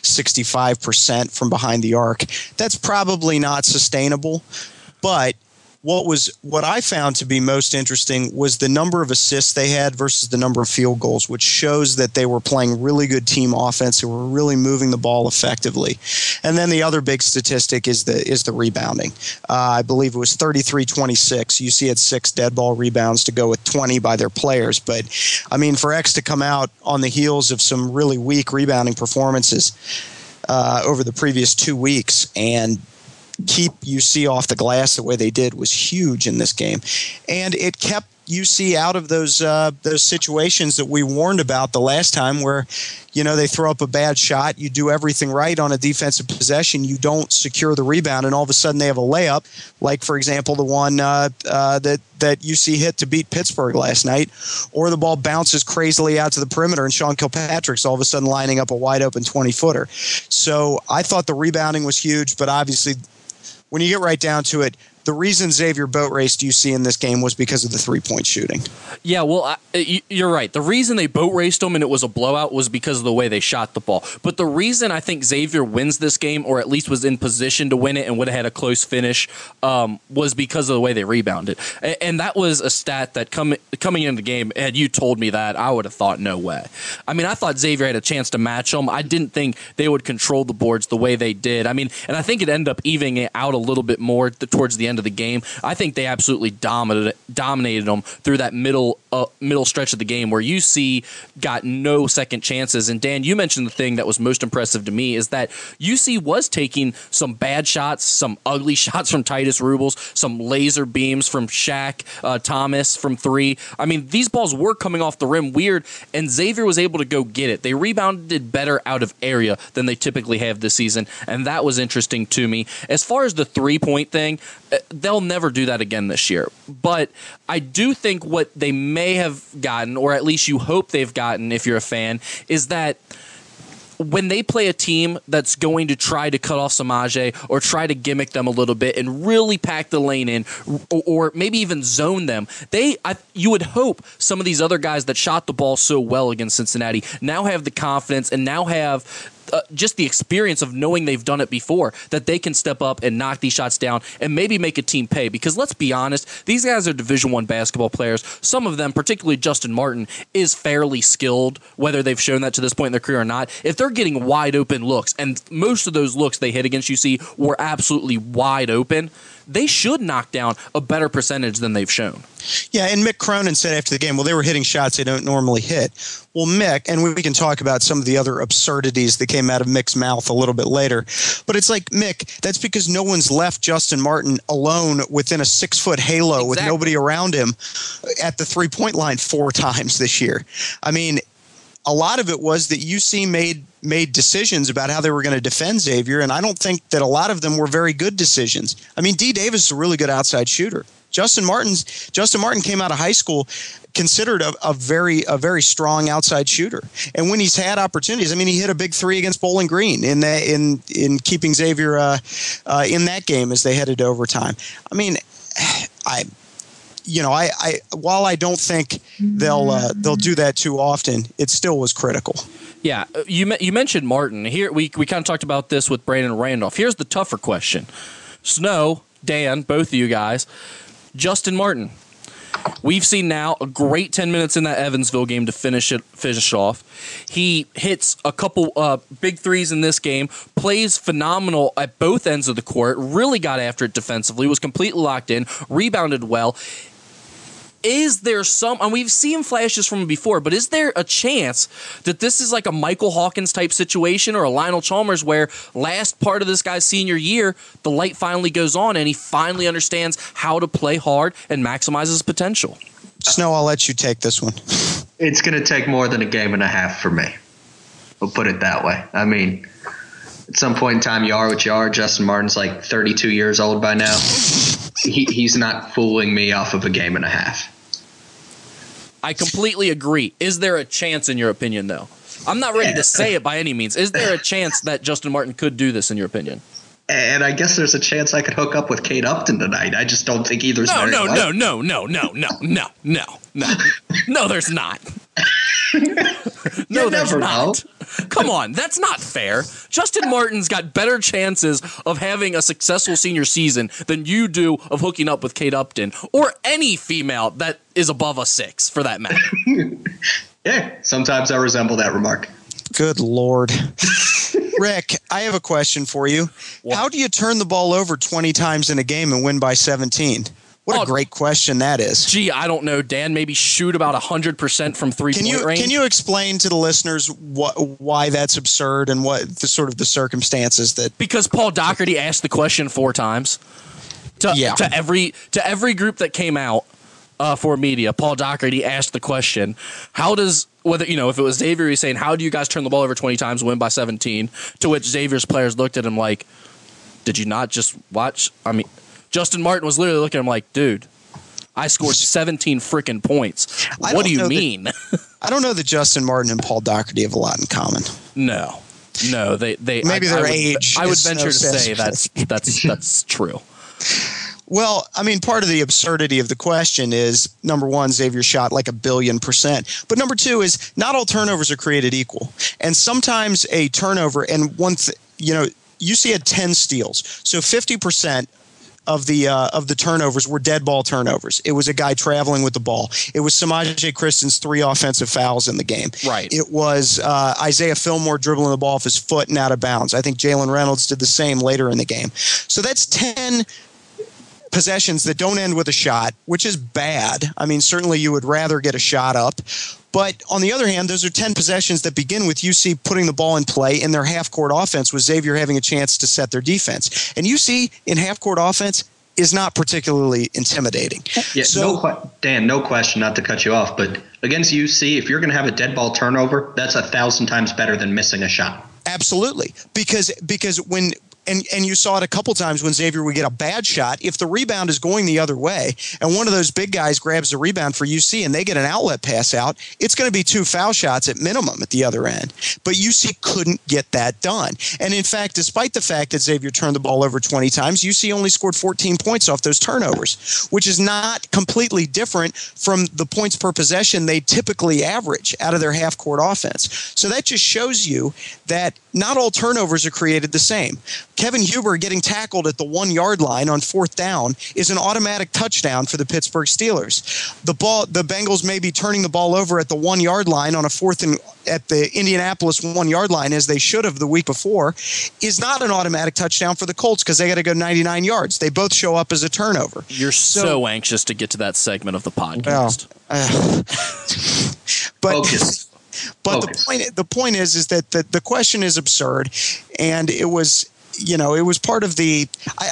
65% from behind the arc. That's probably not sustainable, but what I found to be most interesting was the number of assists they had versus the number of field goals, which shows that they were playing really good team offense. They were really moving the ball effectively. And then the other big statistic is the rebounding. I believe it was 33-26. UC had 6 dead ball rebounds to go with 20 by their players. But, for X to come out on the heels of some really weak rebounding performances over the previous 2 weeks and keep UC off the glass the way they did was huge in this game. And it kept UC out of those situations that we warned about the last time where, they throw up a bad shot, you do everything right on a defensive possession, you don't secure the rebound, and all of a sudden they have a layup, like, for example, the one that UC hit to beat Pittsburgh last night, or the ball bounces crazily out to the perimeter and Sean Kilpatrick's all of a sudden lining up a wide-open 20-footer. So I thought the rebounding was huge, but obviously when you get right down to it, the reason Xavier boat raced UC in this game was because of the three-point shooting. Yeah, well, you're right. The reason they boat raced them and it was a blowout was because of the way they shot the ball. But the reason I think Xavier wins this game, or at least was in position to win it and would have had a close finish, was because of the way they rebounded. And that was a stat that coming into the game, had you told me that, I would have thought no way. I thought Xavier had a chance to match them. I didn't think they would control the boards the way they did. And I think it ended up evening it out a little bit more towards the end of the game. I think they absolutely dominated them through that middle stretch of the game where UC got no second chances. And Dan, you mentioned the thing that was most impressive to me is that UC was taking some bad shots, some ugly shots from Titus Rubles, some laser beams from Shaq Thomas from 3. These balls were coming off the rim weird, and Xavier was able to go get it. They rebounded better out of area than they typically have this season, and that was interesting to me. As far as the three-point thing, they'll never do that again this year. But I do think what they may have gotten, or at least you hope they've gotten if you're a fan, is that when they play a team that's going to try to cut off Samaje or try to gimmick them a little bit and really pack the lane in, or maybe even zone them, you would hope some of these other guys that shot the ball so well against Cincinnati now have the confidence and now have just the experience of knowing they've done it before, that they can step up and knock these shots down and maybe make a team pay. Because let's be honest, these guys are Division I basketball players. Some of them, particularly Justin Martin, is fairly skilled, whether they've shown that to this point in their career or not. If they're getting wide open looks, and most of those looks they hit against UC were absolutely wide open, they should knock down a better percentage than they've shown. Yeah, and Mick Cronin said after the game, well, they were hitting shots they don't normally hit. Well, Mick, and we can talk about some of the other absurdities that came out of Mick's mouth a little bit later, but it's like, Mick, that's because no one's left Justin Martin alone within a 6-foot halo with nobody around him at the three-point line 4 times this year. I mean, a lot of it was that UC made decisions about how they were going to defend Xavier, and I don't think that a lot of them were very good decisions. I mean, D. Davis is a really good outside shooter. Justin Martin came out of high school considered a very strong outside shooter, and when he's had opportunities, I mean, he hit a big 3 against Bowling Green in keeping Xavier in that game as they headed to overtime. I mean, while I don't think they'll do that too often, it still was critical. Yeah, you mentioned Martin. Here we kind of talked about this with Brandon Randolph. Here's the tougher question. Snow, Dan, both of you guys, Justin Martin. We've seen now a great 10 minutes in that Evansville game to finish off. He hits a couple big threes in this game, plays phenomenal at both ends of the court, really got after it defensively, was completely locked in, rebounded well. Is there and we've seen flashes from him before, but is there a chance that this is like a Michael Hawkins type situation or a Lionel Chalmers where last part of this guy's senior year, the light finally goes on and he finally understands how to play hard and maximize his potential? Snow, I'll let you take this one. It's going to take more than a game and a half for me. We'll put it that way. I mean, at some point in time, you are what you are. Justin Martin's like 32 years old by now. He's not fooling me off of a game and a half. I completely agree. Is there a chance, in your opinion, though? I'm not ready to say it by any means. Is there a chance that Justin Martin could do this, in your opinion? And I guess there's a chance I could hook up with Kate Upton tonight. I just don't think either's No, very likely. No, there's not. No, there's not. Come on, that's not fair. Justin Martin's got better chances of having a successful senior season than you do of hooking up with Kate Upton or any female that is above a 6, for that matter. Yeah, sometimes I resemble that remark. Good Lord. Rick, I have a question for you. What? How do you turn the ball over 20 times in a game and win by 17? What a great question that is. Gee, I don't know, Dan. Maybe shoot about 100% from three-point range? Can you explain to the listeners why that's absurd and what the sort of the circumstances that... Because Paul Doherty asked the question 4 times to every group that came out for media. Paul Doherty asked the question, how does... Whether, if it was Xavier, he's saying, how do you guys turn the ball over 20 times, win by 17? To which Xavier's players looked at him like, did you not just watch? I mean, Justin Martin was literally looking at him like, dude, I scored 17 freaking points. What do you mean? I don't know that Justin Martin and Paul Doherty have a lot in common. No, they maybe their age. I would venture to say that's true. Well, I mean, part of the absurdity of the question is, number one, Xavier shot like 1,000,000,000%. But number two is not all turnovers are created equal. And sometimes a turnover, and UC had 10 steals. So 50% of the turnovers were dead ball turnovers. It was a guy traveling with the ball. It was Samaje Kristen's 3 offensive fouls in the game. Right. It was Isaiah Fillmore dribbling the ball off his foot and out of bounds. I think Jalen Reynolds did the same later in the game. So that's 10 possessions that don't end with a shot, which is bad. I mean, certainly you would rather get a shot up. But on the other hand, those are 10 possessions that begin with UC putting the ball in play in their half-court offense with Xavier having a chance to set their defense. And UC in half-court offense is not particularly intimidating. Yeah, Dan, no question, not to cut you off, but against UC, if you're going to have a dead ball turnover, that's 1,000 times better than missing a shot. Absolutely. Because when... And you saw it a couple times when Xavier would get a bad shot. If the rebound is going the other way and one of those big guys grabs the rebound for UC and they get an outlet pass out, it's going to be 2 foul shots at minimum at the other end. But UC couldn't get that done. And in fact, despite the fact that Xavier turned the ball over 20 times, UC only scored 14 points off those turnovers, which is not completely different from the points per possession they typically average out of their half-court offense. So that just shows you that not all turnovers are created the same. Kevin Huber getting tackled at the 1 yard line on 4th down is an automatic touchdown for the Pittsburgh Steelers. The Bengals may be turning the ball over at the 1 yard line on a 4th and at the Indianapolis 1 yard line, as they should have the week before, is not an automatic touchdown for the Colts because they got to go 99 yards. They both show up as a turnover. You're so anxious to get to that segment of the podcast. Focus. But the point is that the question is absurd, and it was part of the.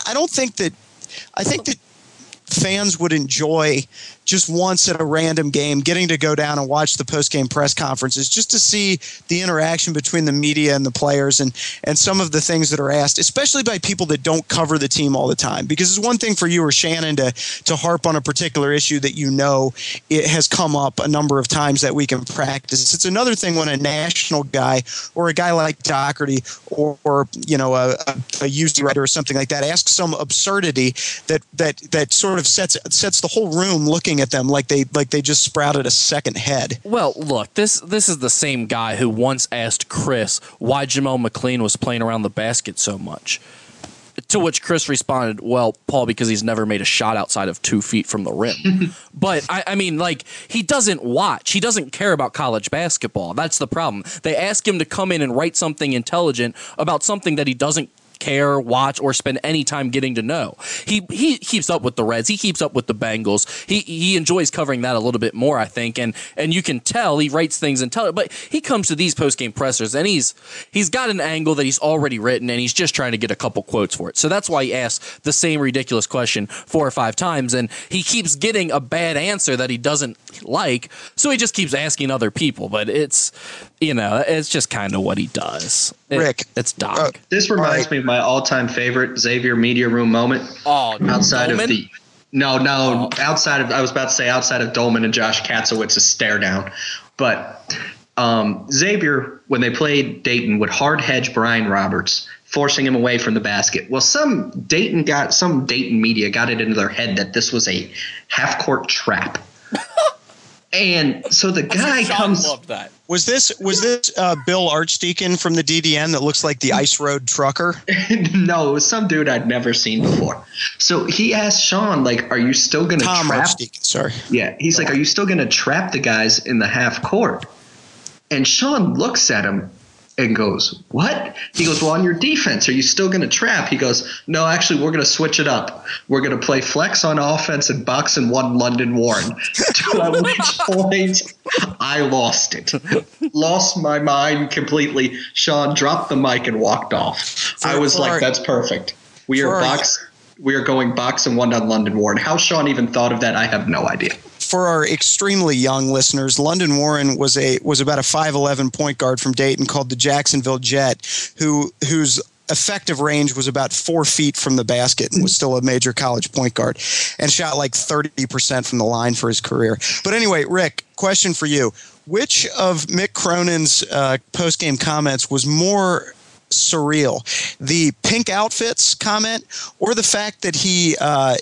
I think that fans would enjoy just once at a random game getting to go down and watch the post-game press conferences just to see the interaction between the media and the players and some of the things that are asked, especially by people that don't cover the team all the time. Because it's one thing for you or Shannon to harp on a particular issue that it has come up a number of times that week in practice. It's another thing when a national guy or a guy like Doherty or a UC writer or something like that asks some absurdity that sort of sets the whole room looking at them like they just sprouted a second head. Well, look, this is the same guy who once asked Chris why Jamel McLean was playing around the basket so much. To which Chris responded, well, Paul, because he's never made a shot outside of 2 feet from the rim. But, I mean, like, he doesn't watch. He doesn't care about college basketball. That's the problem. They ask him to come in and write something intelligent about something that he doesn't care, watch, or spend any time getting to know. He keeps up with the Reds. He keeps up with the Bengals. He enjoys covering that a little bit more, I think, and you can tell he writes things intelligent. But he comes to these post-game pressers, and he's got an angle that he's already written, and he's just trying to get a couple quotes for it. So that's why he asks the same ridiculous question 4 or 5 times, and he keeps getting a bad answer that he doesn't like, so he just keeps asking other people. But it's just kind of what he does. Rick, it's Doc. This reminds me of my all-time favorite Xavier Media Room moment. Oh, outside Dolman? of the outside of, I was about to say outside of Dolman and Josh Katzowitz's stare down, but Xavier, when they played Dayton, would hard hedge Brian Roberts, forcing him away from the basket. Well, some Dayton media got it into their head that this was a half-court trap. And so the guy comes. Loved that. Was this Bill Archdeacon from the DDN that looks like the Ice Road trucker? No, it was some dude I'd never seen before. So he asked Sean, like, "Are you still going to trap?" Tom Archdeacon, sorry. Yeah, he's like, "Are you still going to trap the guys in the half court?" And Sean looks at him and goes, "What?" He goes, "Well, on your defense, are you still going to trap?" He goes, "No, actually, we're going to switch it up. We're going to play flex on offense and box and one London Warren." To which point, I lost it. Lost my mind completely. Sean dropped the mic and walked off. I was like, that's perfect. We are going box and one on London Warren. How Sean even thought of that, I have no idea. For our extremely young listeners, London Warren was about a 5'11" point guard from Dayton called the Jacksonville Jet, whose effective range was about 4 feet from the basket and was still a major college point guard and shot like 30% from the line for his career. But anyway, Rick, question for you. Which of Mick Cronin's post-game comments was more surreal? The pink outfits comment or the fact that he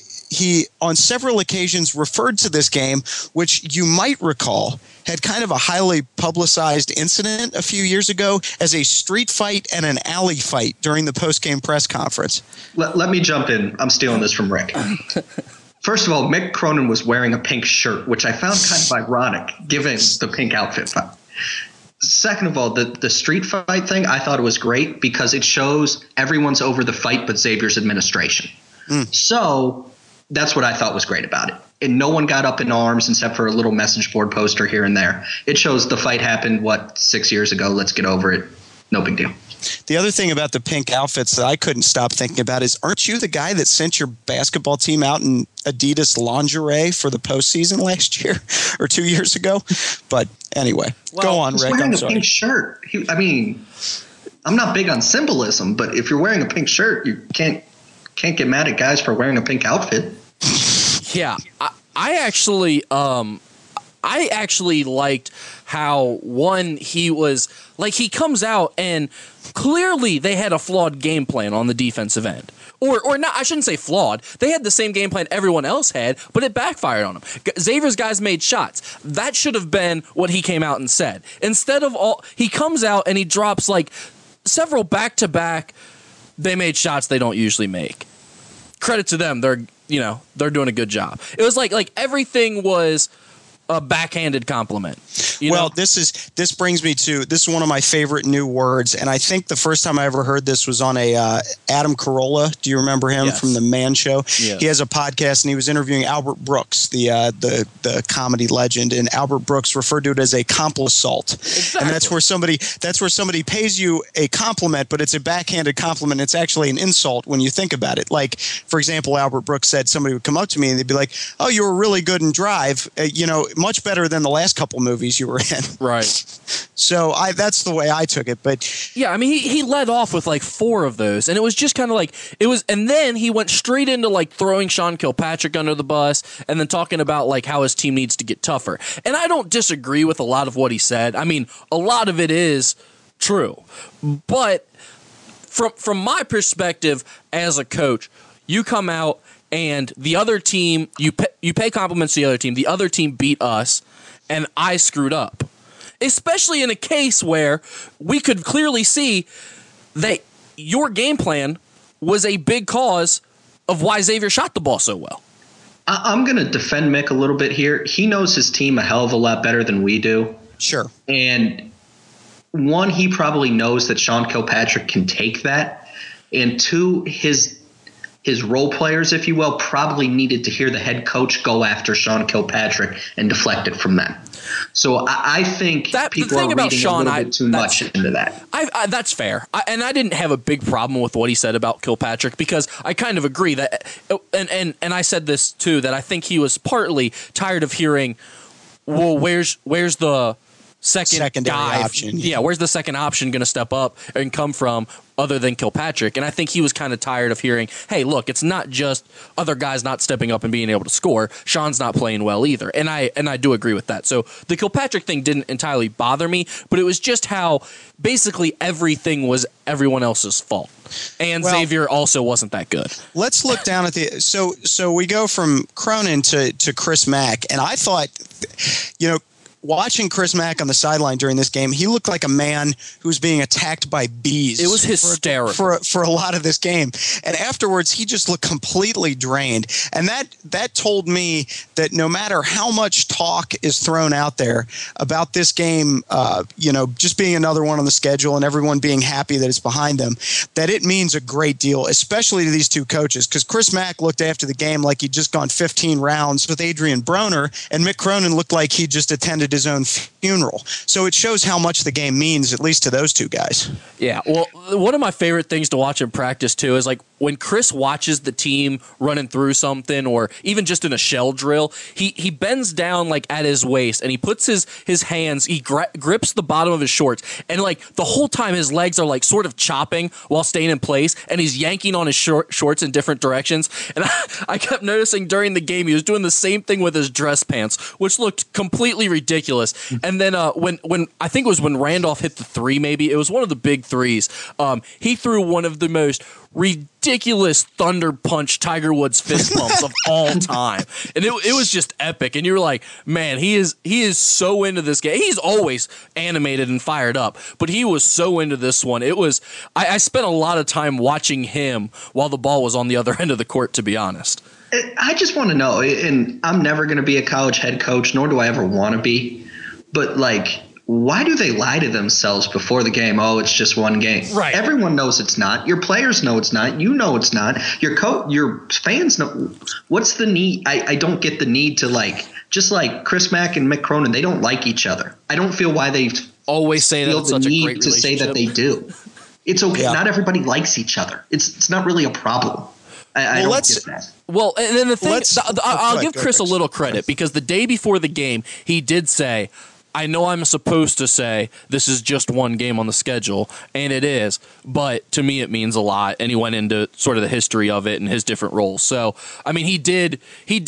on several occasions referred to this game, which you might recall had kind of a highly publicized incident a few years ago, as a street fight and an alley fight during the post-game press conference? Let me jump in. I'm stealing this from Rick. First of all, Mick Cronin was wearing a pink shirt, which I found kind of ironic, given the pink outfit fight. Second of all, the street fight thing, I thought it was great because it shows everyone's over the fight but Xavier's administration. So that's what I thought was great about it. And no one got up in arms except for a little message board poster here and there. It shows the fight happened, 6 years ago? Let's get over it. No big deal. The other thing about the pink outfits that I couldn't stop thinking about is, aren't you the guy that sent your basketball team out in Adidas lingerie for the postseason last year or 2 years ago? But anyway, go on, Rick. I'm sorry. A pink shirt. I'm not big on symbolism, but if you're wearing a pink shirt, you can't get mad at guys for wearing a pink outfit. Yeah, I actually liked how he was like, he comes out and clearly they had a flawed game plan on the defensive end. Or not, I shouldn't say flawed. They had the same game plan everyone else had, but it backfired on them. Xavier's guys made shots. That should have been what he came out and said. Instead of he comes out and he drops like several back-to-back they made shots they don't usually make. Credit to them, they're doing a good job. It was like everything was a backhanded compliment. Well, this brings me to this is one of my favorite new words, and I think the first time I ever heard this was on a Adam Carolla. Do you remember him from the Man Show? Yes. He has a podcast, and he was interviewing Albert Brooks, the comedy legend, and Albert Brooks referred to it as a compliment. Exactly. And that's where somebody pays you a compliment, but it's a backhanded compliment. It's actually an insult when you think about it. Like, for example, Albert Brooks said somebody would come up to me and they'd be like, "Oh, you were really good in Drive. Much better than the last couple movies you were in." Right. So that's the way I took it. But yeah, I mean, he led off with like 4 of those, and it was just kind of like it was, and then he went straight into like throwing Sean Kilpatrick under the bus, and then talking about like how his team needs to get tougher. And I don't disagree with a lot of what he said. I mean, a lot of it is true, but from my perspective as a coach, you come out and the other team, you pay compliments to the other team. The other team beat us, and I screwed up. Especially in a case where we could clearly see that your game plan was a big cause of why Xavier shot the ball so well. I'm going to defend Mick a little bit here. He knows his team a hell of a lot better than we do. Sure. And one, he probably knows that Sean Kilpatrick can take that. And two, his role players, if you will, probably needed to hear the head coach go after Sean Kilpatrick and deflect it from them. So I think people are reading Sean, a little bit too much into that. That's fair. And I didn't have a big problem with what he said about Kilpatrick, because I kind of agree that, and I said this too, that I think he was partly tired of hearing, well, where's the secondary guy option? Yeah, where's the second option going to step up and come from other than Kilpatrick? And I think he was kind of tired of hearing, hey, look, it's not just other guys not stepping up and being able to score. Sean's not playing well either. And I do agree with that. So the Kilpatrick thing didn't entirely bother me, but it was just how basically everything was everyone else's fault. And Xavier also wasn't that good. Let's look down at the so we go from Cronin to Chris Mack, and I thought, watching Chris Mack on the sideline during this game, he looked like a man who was being attacked by bees. It was hysterical for a lot of this game. And afterwards, he just looked completely drained. And that told me that no matter how much talk is thrown out there about this game, just being another one on the schedule and everyone being happy that it's behind them, that it means a great deal, especially to these two coaches. Because Chris Mack looked after the game like he'd just gone 15 rounds with Adrian Broner, and Mick Cronin looked like he just attended his own funeral. So it shows how much the game means, at least to those two guys. Yeah, well, one of my favorite things to watch in practice too is like when Chris watches the team running through something, or even just in a shell drill, he bends down like at his waist and he puts his hands, he grips the bottom of his shorts, and like the whole time his legs are like sort of chopping while staying in place, and he's yanking on his shorts in different directions. And I kept noticing during the game he was doing the same thing with his dress pants, which looked completely ridiculous. And then when I think it was when Randolph hit the 3, maybe it was one of the big threes, he threw one of the most ridiculous thunder punch Tiger Woods fist bumps of all time, and it was just epic. And you were like, man, he is so into this game. He's always animated and fired up, but he was so into this one. It was I spent a lot of time watching him while the ball was on the other end of the court, to be honest. I just want to know, and I'm never going to be a college head coach, nor do I ever want to be, but like, why do they lie to themselves before the game? Oh, it's just one game. Right. Everyone knows it's not. Your players know it's not. You know it's not. Your fans know. What's the need? I don't get the need to like, just like Chris Mack and Mick Cronin, they don't like each other. I don't feel why they always say that it's such a great relationship. To say that they do. It's okay. Yeah. Not everybody likes each other. It's not really a problem. I don't get that. Well, and then the thing, I'll give Chris a little Go credit, ahead. because the day before the game, he did say, I know I'm supposed to say this is just one game on the schedule, and it is, but to me it means a lot. And he went into sort of the history of it and his different roles. So, I mean, he did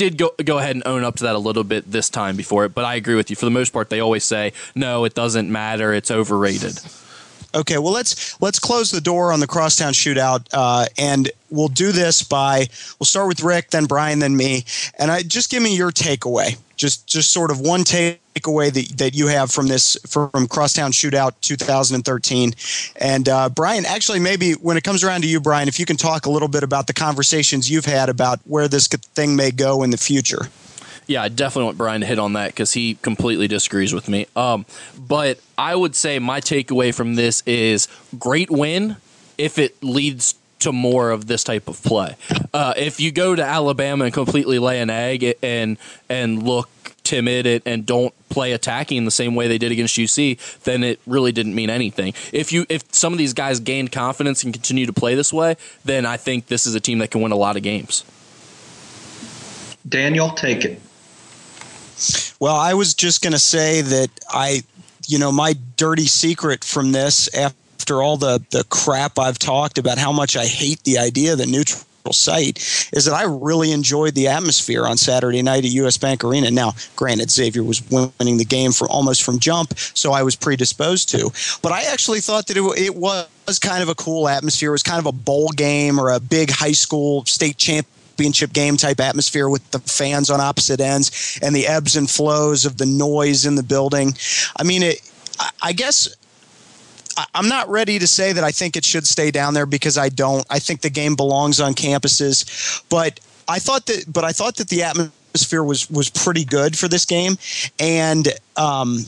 go ahead and own up to that a little bit this time before it. But I agree with you. For the most part, they always say, no, it doesn't matter. It's overrated. Okay, well let's close the door on the Crosstown Shootout, and we'll do this we'll start with Rick, then Brian, then me, and just give me your takeaway, just sort of one takeaway that you have from Crosstown Shootout 2013, and Brian, actually maybe when it comes around to you, Brian, if you can talk a little bit about the conversations you've had about where this thing may go in the future. Yeah, I definitely want Brian to hit on that because he completely disagrees with me. But I would say my takeaway from this is great win if it leads to more of this type of play. If you go to Alabama and completely lay an egg and look timid and don't play attacking the same way they did against UC, then it really didn't mean anything. If some of these guys gained confidence and continue to play this way, then I think this is a team that can win a lot of games. Daniel, take it. Well, I was just going to say that my dirty secret from this, after all the crap I've talked about how much I hate the idea of the neutral site, is that I really enjoyed the atmosphere on Saturday night at US Bank Arena. Now, granted, Xavier was winning the game almost from jump, so I was predisposed to. But I actually thought that it was kind of a cool atmosphere. It was kind of a bowl game or a big high school state championship game type atmosphere with the fans on opposite ends and the ebbs and flows of the noise in the building. I mean, I guess I'm not ready to say that I think it should stay down there because I don't. I think the game belongs on campuses, but I thought that the atmosphere was pretty good for this game, and and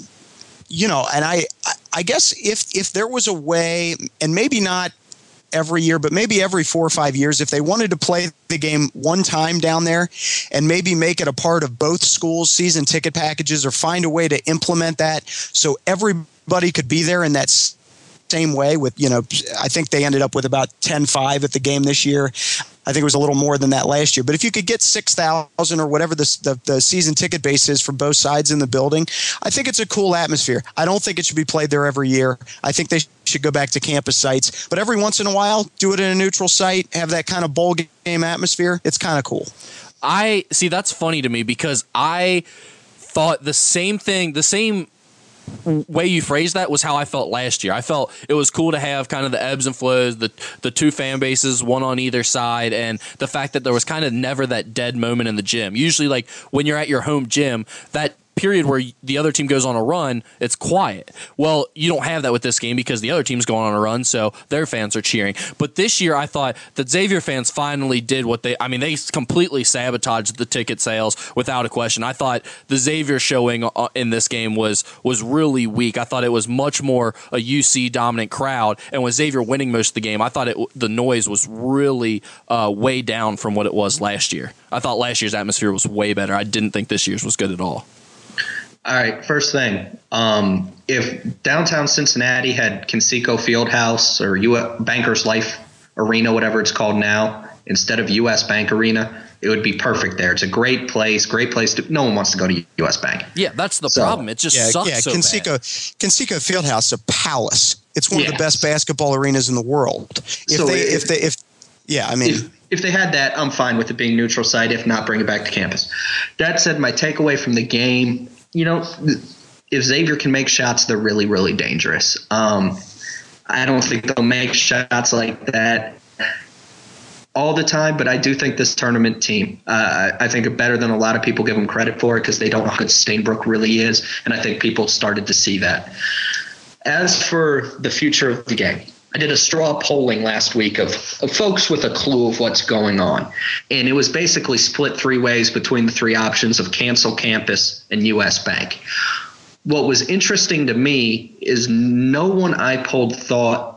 I guess if there was a way, and maybe not every year, but maybe every 4 or 5 years, if they wanted to play the game one time down there and maybe make it a part of both schools' season ticket packages, or find a way to implement that so everybody could be there in that same way with, I think they ended up with about 10-5 at the game this year. I think it was a little more than that last year. But if you could get 6,000 or whatever the season ticket base is from both sides in the building, I think it's a cool atmosphere. I don't think it should be played there every year. I think they should go back to campus sites. But every once in a while, do it in a neutral site, have that kind of bowl game atmosphere. It's kind of cool. I see, that's funny to me because I thought the same thing, the same way you phrased that was how I felt last year. I felt it was cool to have kind of the ebbs and flows, the two fan bases, one on either side, and the fact that there was kind of never that dead moment in the gym. Usually, like when you're at your home gym, that period where the other team goes on a run, it's quiet. Well, you don't have that with this game because the other team's going on a run, so their fans are cheering. But this year, I thought that Xavier fans finally did what they completely sabotaged the ticket sales without a question. I thought the Xavier showing in this game was really weak. I thought it was much more a UC dominant crowd, and with Xavier winning most of the game, I thought the noise was really way down from what it was last year. I thought last year's atmosphere was way better. I didn't think this year's was good at all. All right, first thing, if downtown Cincinnati had Conseco Fieldhouse or Bankers Life Arena, whatever it's called now, instead of US Bank Arena, it would be perfect there. It's a great place no one wants to go to US Bank. Yeah, that's the problem. It just sucks so Conseco Fieldhouse is a palace. It's one of the best basketball arenas in the world. If they had that, I'm fine with it being neutral site. If not, bring it back to campus. That said, my takeaway from the game, if Xavier can make shots, they're really, really dangerous. I don't think they'll make shots like that all the time, but I do think this tournament team, I think are better than a lot of people give them credit for, because they don't know how good Stainbrook really is, and I think people started to see that. As for the future of the game, I did a straw polling last week of folks with a clue of what's going on. And it was basically split 3 ways between the 3 options of cancel campus and US Bank. What was interesting to me is no one I polled thought,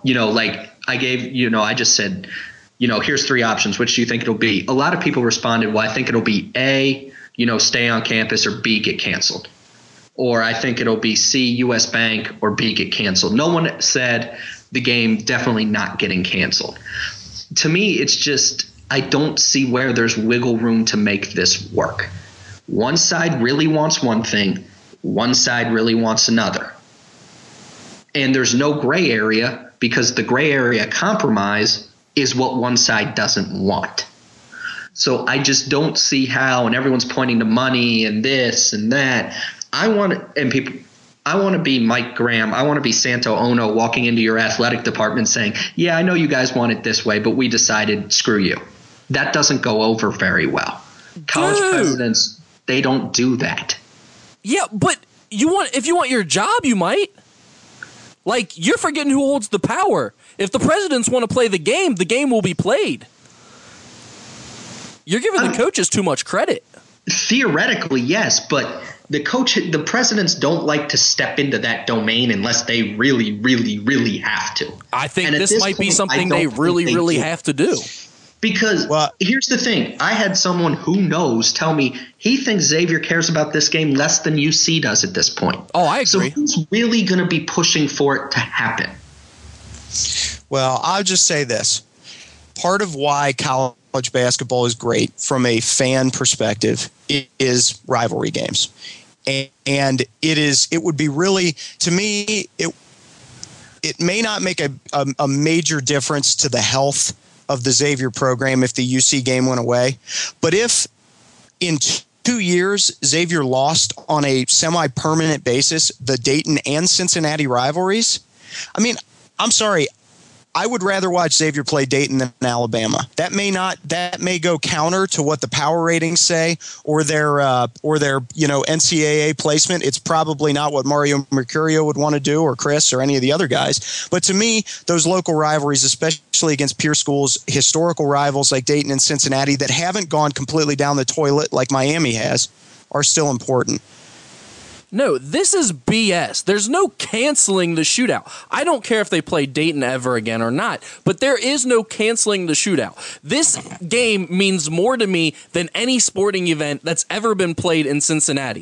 I just said, here's 3 options. Which do you think it'll be? A lot of people responded, well, I think it'll be A, stay on campus, or B, get canceled. Or I think it'll be C, US Bank, or B, get canceled. No one said the game definitely not getting canceled. To me, it's just, I don't see where there's wiggle room to make this work. One side really wants one thing, one side really wants another. And there's no gray area, because the gray area compromise is what one side doesn't want. So I just don't see how, and everyone's pointing to money and this and that. I I want to be Mike Graham. I want to be Santo Ono walking into your athletic department saying, yeah, I know you guys want it this way, but we decided, screw you. That doesn't go over very well. College presidents, they don't do that. Yeah, but if you want your job, you might. Like, you're forgetting who holds the power. If the presidents want to play the game will be played. You're giving the coaches too much credit. Theoretically, yes, but the presidents don't like to step into that domain unless they really, really, really have to. I think this might be something they really have to do. Because here's the thing. I had someone who knows tell me he thinks Xavier cares about this game less than UC does at this point. Oh, I agree. So who's really going to be pushing for it to happen? Well, I'll just say this. Part of why college basketball is great from a fan perspective is rivalry games. And it would be really, to me, it may not make a major difference to the health of the Xavier program if the UC game went away. But if in 2 years Xavier lost on a semi-permanent basis the Dayton and Cincinnati rivalries, I mean, I'm sorry, I would rather watch Xavier play Dayton than Alabama. That may go counter to what the power ratings say or their NCAA placement. It's probably not what Mario Mercurio would want to do, or Chris, or any of the other guys. But to me, those local rivalries, especially against peer schools, historical rivals like Dayton and Cincinnati that haven't gone completely down the toilet like Miami has, are still important. No, this is BS. There's no canceling the shootout. I don't care if they play Dayton ever again or not, but there is no canceling the shootout. This game means more to me than any sporting event that's ever been played in Cincinnati.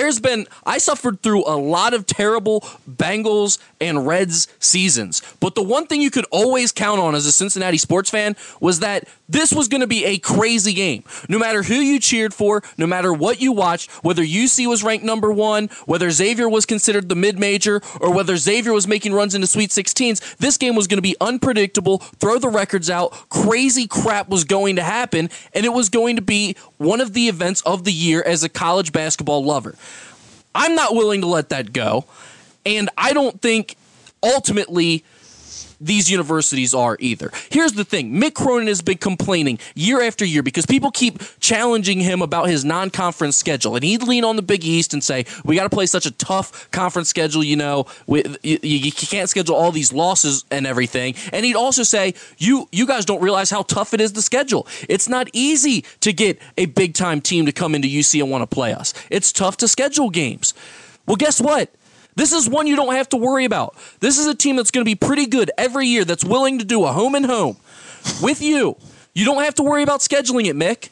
I suffered through a lot of terrible Bengals and Reds seasons, but the one thing you could always count on as a Cincinnati sports fan was that this was going to be a crazy game. No matter who you cheered for, no matter what you watched, whether UC was ranked number 1, whether Xavier was considered the mid-major, or whether Xavier was making runs into Sweet 16s, this game was going to be unpredictable, throw the records out, crazy crap was going to happen, and it was going to be one of the events of the year as a college basketball lover. I'm not willing to let that go, and I don't think ultimately these universities are either. Here's the thing. Mick Cronin has been complaining year after year because people keep challenging him about his non-conference schedule. And he'd lean on the Big East and say, we got to play such a tough conference schedule, you can't schedule all these losses and everything. And he'd also say, you guys don't realize how tough it is to schedule. It's not easy to get a big-time team to come into UC and want to play us. It's tough to schedule games. Well, guess what? This is one you don't have to worry about. This is a team that's going to be pretty good every year that's willing to do a home and home with you. You don't have to worry about scheduling it, Mick.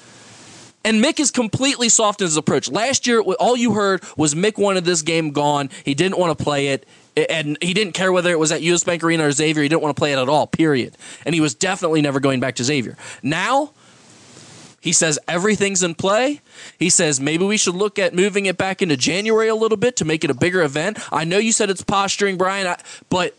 And Mick is completely soft in his approach. Last year, all you heard was Mick wanted this game gone. He didn't want to play it. And he didn't care whether it was at US Bank Arena or Xavier. He didn't want to play it at all, period. And he was definitely never going back to Xavier. Now, he says everything's in play. He says maybe we should look at moving it back into January a little bit to make it a bigger event. I know you said it's posturing, Brian, but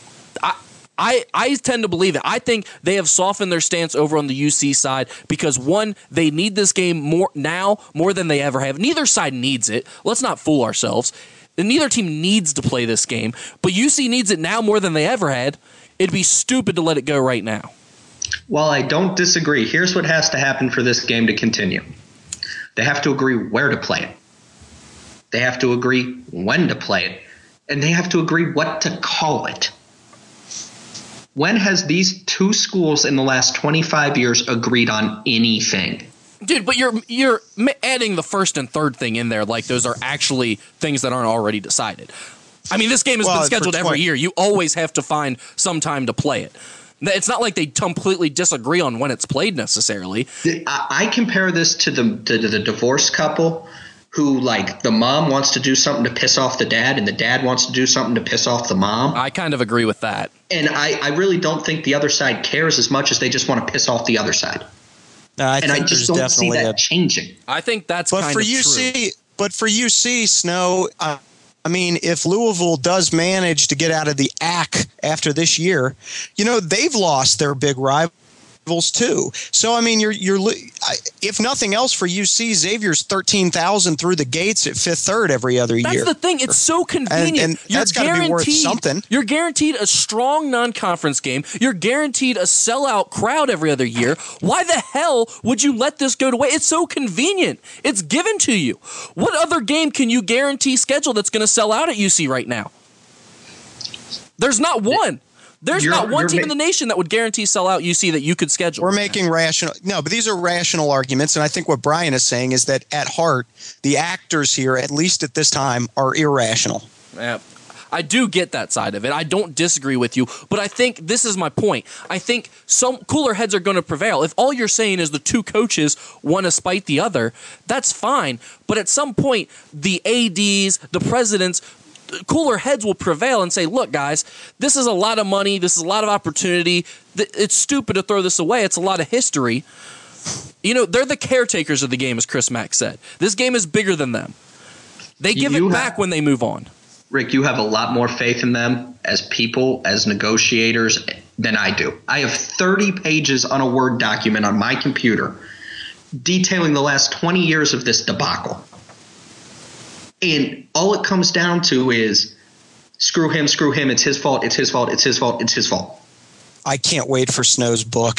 I tend to believe it. I think they have softened their stance over on the UC side because, one, they need this game more than they ever have. Neither side needs it. Let's not fool ourselves. Neither team needs to play this game, but UC needs it now more than they ever had. It'd be stupid to let it go right now. Well, I don't disagree. Here's what has to happen for this game to continue. They have to agree where to play it. They have to agree when to play it. And they have to agree what to call it. When has these two schools in the last 25 years agreed on anything? Dude, but you're adding the first and third thing in there like those are actually things that aren't already decided. I mean, this game has been scheduled every year. You always have to find some time to play it. It's not like they completely disagree on when it's played necessarily. I compare this to the divorced couple who, like, the mom wants to do something to piss off the dad and the dad wants to do something to piss off the mom. I kind of agree with that. And I really don't think the other side cares as much as they just want to piss off the other side. I just don't see that changing. I think that's kind of true. But for UC, Snow, I mean, if Louisville does manage to get out of the ACC after this year, they've lost their big rival rivals too. So I mean, if nothing else for UC, Xavier's 13,000 through the gates at Fifth Third every other year. That's the thing; it's so convenient. And that's got to be worth something. You're guaranteed a strong non-conference game. You're guaranteed a sellout crowd every other year. Why the hell would you let this go to waste? It's so convenient. It's given to you. What other game can you guarantee schedule that's going to sell out at UC right now? There's not one. There's not one team in the nation that would guarantee sell out UC that you could schedule. We're making rational. No, but these are rational arguments. And I think what Brian is saying is that at heart, the actors here, at least at this time, are irrational. Yeah. I do get that side of it. I don't disagree with you, but I think this is my point. I think some cooler heads are going to prevail. If all you're saying is the two coaches want to spite the other, that's fine. But at some point, the ADs, the presidents, cooler heads will prevail and say, look, guys, this is a lot of money. This is a lot of opportunity. It's stupid to throw this away. It's a lot of history. You know, they're the caretakers of the game, as Chris Mack said. This game is bigger than them. They give it back when they move on. Rick, you have a lot more faith in them as people, as negotiators, than I do. I have 30 pages on a Word document on my computer detailing the last 20 years of this debacle. And all it comes down to is screw him, it's his fault, it's his fault, it's his fault, it's his fault. I can't wait for Snow's book.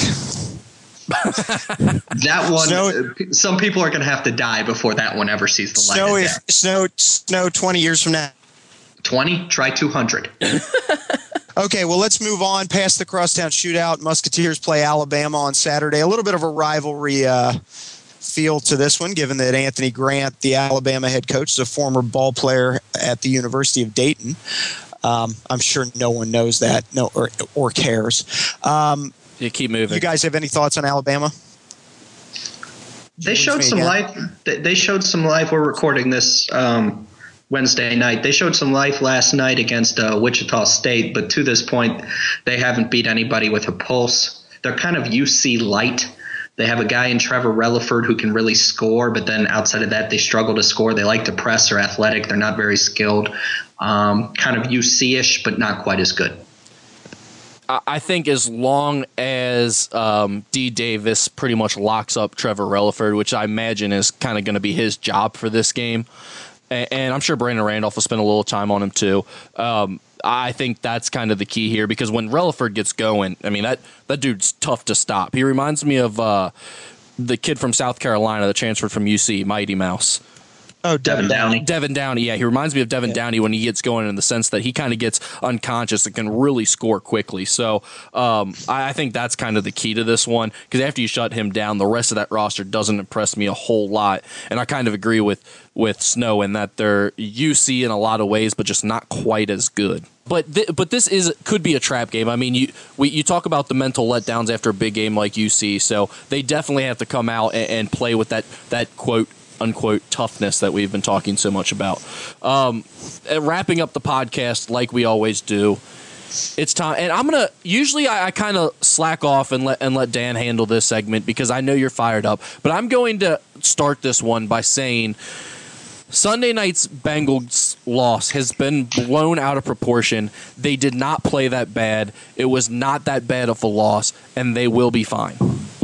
That one, some people are going to have to die before that one ever sees the light of day. Snow 20 years from now. 20? Try 200. Okay, well, let's move on past the Crosstown Shootout. Musketeers play Alabama on Saturday. A little bit of a rivalry feel to this one, given that Anthony Grant, the Alabama head coach, is a former ball player at the University of Dayton. I'm sure no one knows that, or cares. You keep moving. You guys have any thoughts on Alabama? They showed some life. They showed some life. We're recording this Wednesday night. They showed some life last night against Wichita State, but to this point, they haven't beat anybody with a pulse. They're kind of UC light. They have a guy in Trevor Relaford who can really score, but then outside of that, they struggle to score. They like to press. They're athletic. They're not very skilled. Kind of UC-ish, but not quite as good. I think as long as D. Davis pretty much locks up Trevor Relaford, which I imagine is kind of going to be his job for this game, and I'm sure Brandon Randolph will spend a little time on him too. I think that's kind of the key here, because when Relaford gets going, I mean, that dude's tough to stop. He reminds me of the kid from South Carolina that transferred from UC, Mighty Mouse. Oh, Devin Downey. Devin Downey, yeah. He reminds me of Devin Downey when he gets going, in the sense that he kind of gets unconscious and can really score quickly. So I think that's kind of the key to this one, because after you shut him down, the rest of that roster doesn't impress me a whole lot. And I kind of agree with Snow in that they're UC in a lot of ways, but just not quite as good. But this could be a trap game. I mean, you talk about the mental letdowns after a big game like UC, so they definitely have to come out and play with that quote unquote toughness that we've been talking so much about. Wrapping up the podcast like we always do, it's time, and I'm gonna usually I kind of slack off and let Dan handle this segment because I know you're fired up, but I'm going to start this one by saying Sunday night's Bengals loss has been blown out of proportion. They did not play that bad. It was not that bad of a loss, and they will be fine.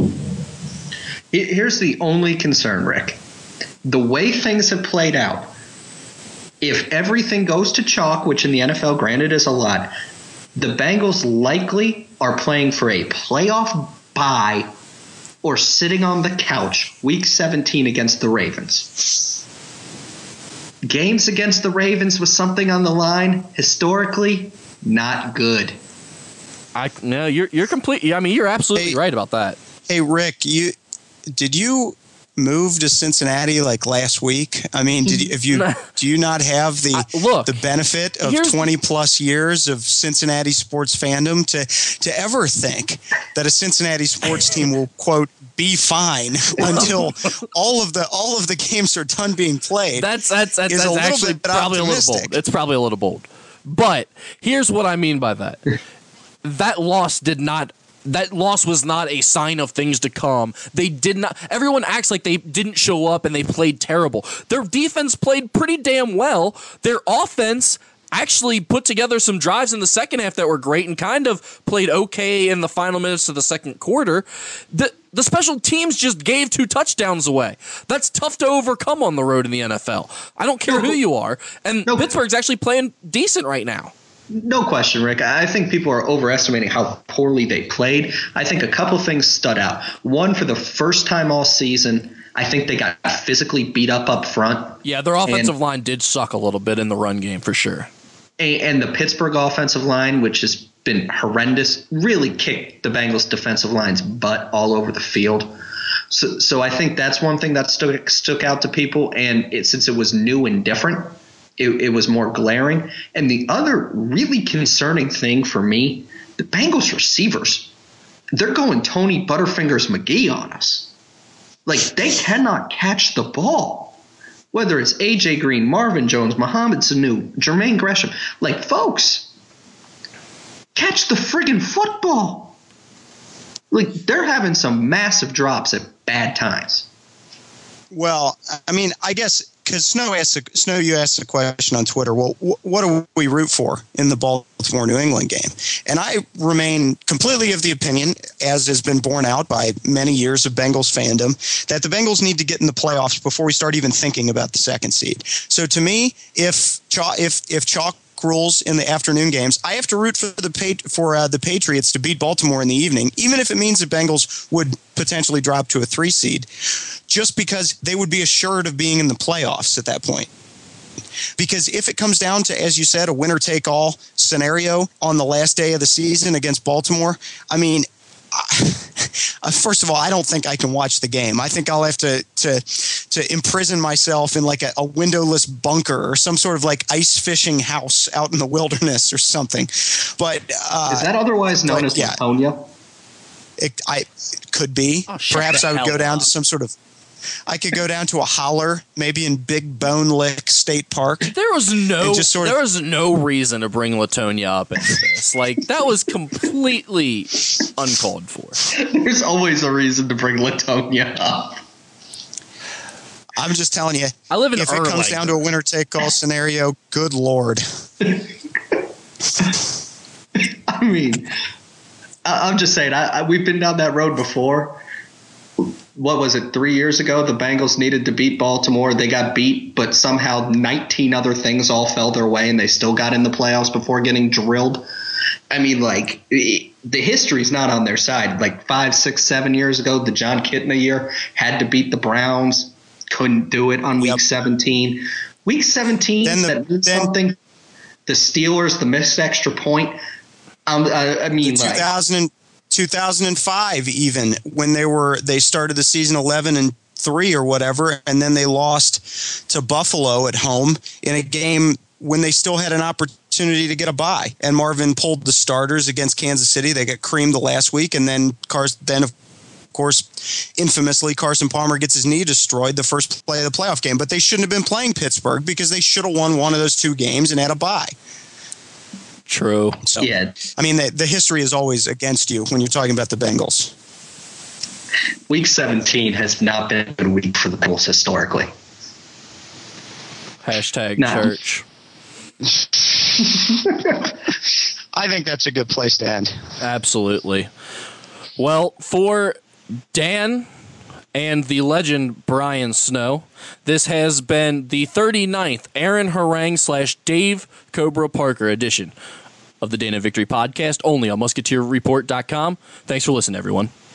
Here's the only concern, Rick. The way things have played out, if everything goes to chalk, which in the NFL, granted, is a lot, the Bengals likely are playing for a playoff bye or sitting on the couch Week 17 against the Ravens. Games against the Ravens with something on the line, historically, not good. No, you're completely. I mean, you're absolutely right about that. Hey, Rick, did you move to Cincinnati like last week? I mean, do you not have the benefit of 20 plus years of Cincinnati sports fandom to ever think that a Cincinnati sports team will quote be fine until all of the games are done being played? That's actually probably a little bold. It's probably a little bold. But here's what I mean by that. That loss was not a sign of things to come. They did not. Everyone acts like they didn't show up and they played terrible. Their defense played pretty damn well. Their offense actually put together some drives in the second half that were great and kind of played okay in the final minutes of the second quarter. The special teams just gave 2 touchdowns away. That's tough to overcome on the road in the NFL. I don't care who you are. And Pittsburgh's actually playing decent right now. No question, Rick. I think people are overestimating how poorly they played. I think a couple things stood out. One, for the first time all season, I think they got physically beat up front. Yeah, their offensive line did suck a little bit in the run game for sure. And the Pittsburgh offensive line, which has been horrendous, really kicked the Bengals defensive line's butt all over the field. So I think that's one thing that stuck out to people. And since it was new and different, it was more glaring. And the other really concerning thing for me, the Bengals receivers, they're going Tony Butterfingers McGee on us. Like, they cannot catch the ball. Whether it's A.J. Green, Marvin Jones, Mohamed Sanu, Jermaine Gresham. Like, folks, catch the friggin' football. Like, they're having some massive drops at bad times. Well, I mean, I guess because Snow, you asked a question on Twitter. Well, what do we root for in the Baltimore-New England game? And I remain completely of the opinion, as has been borne out by many years of Bengals fandom, that the Bengals need to get in the playoffs before we start even thinking about the second seed. So to me, if chalk rules in the afternoon games, I have to root for the Patriots to beat Baltimore in the evening, even if it means the Bengals would potentially drop to a 3 seed, just because they would be assured of being in the playoffs at that point. Because if it comes down to, as you said, a winner-take-all scenario on the last day of the season against Baltimore, I mean, first of all, I don't think I can watch the game. I think I'll have to imprison myself in like a windowless bunker or some sort of like ice fishing house out in the wilderness or something. But is that otherwise known as Latonia? It could be. Perhaps I would go down to some sort of. I could go down to a holler, maybe in Big Bone Lick State Park. There was no reason to bring Latonia up into this. Like, that was completely uncalled for. There's always a reason to bring Latonia up. I'm just telling you. I live in if it comes down to a winner-take-all scenario, good Lord. I mean, I'm just saying, we've been down that road before. What was it, 3 years ago? The Bengals needed to beat Baltimore. They got beat, but somehow 19 other things all fell their way, and they still got in the playoffs before getting drilled. I mean, like, the history's not on their side. Like 5, 6, 7 years ago, the John Kitna year had to beat the Browns. Couldn't do it on Week 17. Week 17, that means something. The Steelers, the missed extra point. I mean, 2005, even when they started the season 11-3 or whatever, and then they lost to Buffalo at home in a game when they still had an opportunity to get a bye. And Marvin pulled the starters against Kansas City. They got creamed the last week, and then of course, infamously, Carson Palmer gets his knee destroyed the first play of the playoff game. But they shouldn't have been playing Pittsburgh because they should have won one of those 2 games and had a bye. True. So, yeah. I mean, the history is always against you when you're talking about the Bengals. Week 17 has not been a good week for the Bengals historically. #church. I think that's a good place to end. Absolutely. Well, for Dan and the legend Brian Snow, this has been the 39th Aaron Harang / Dave Cobra Parker edition of the Dana Victory Podcast, only on MusketeerReport.com. Thanks for listening, everyone.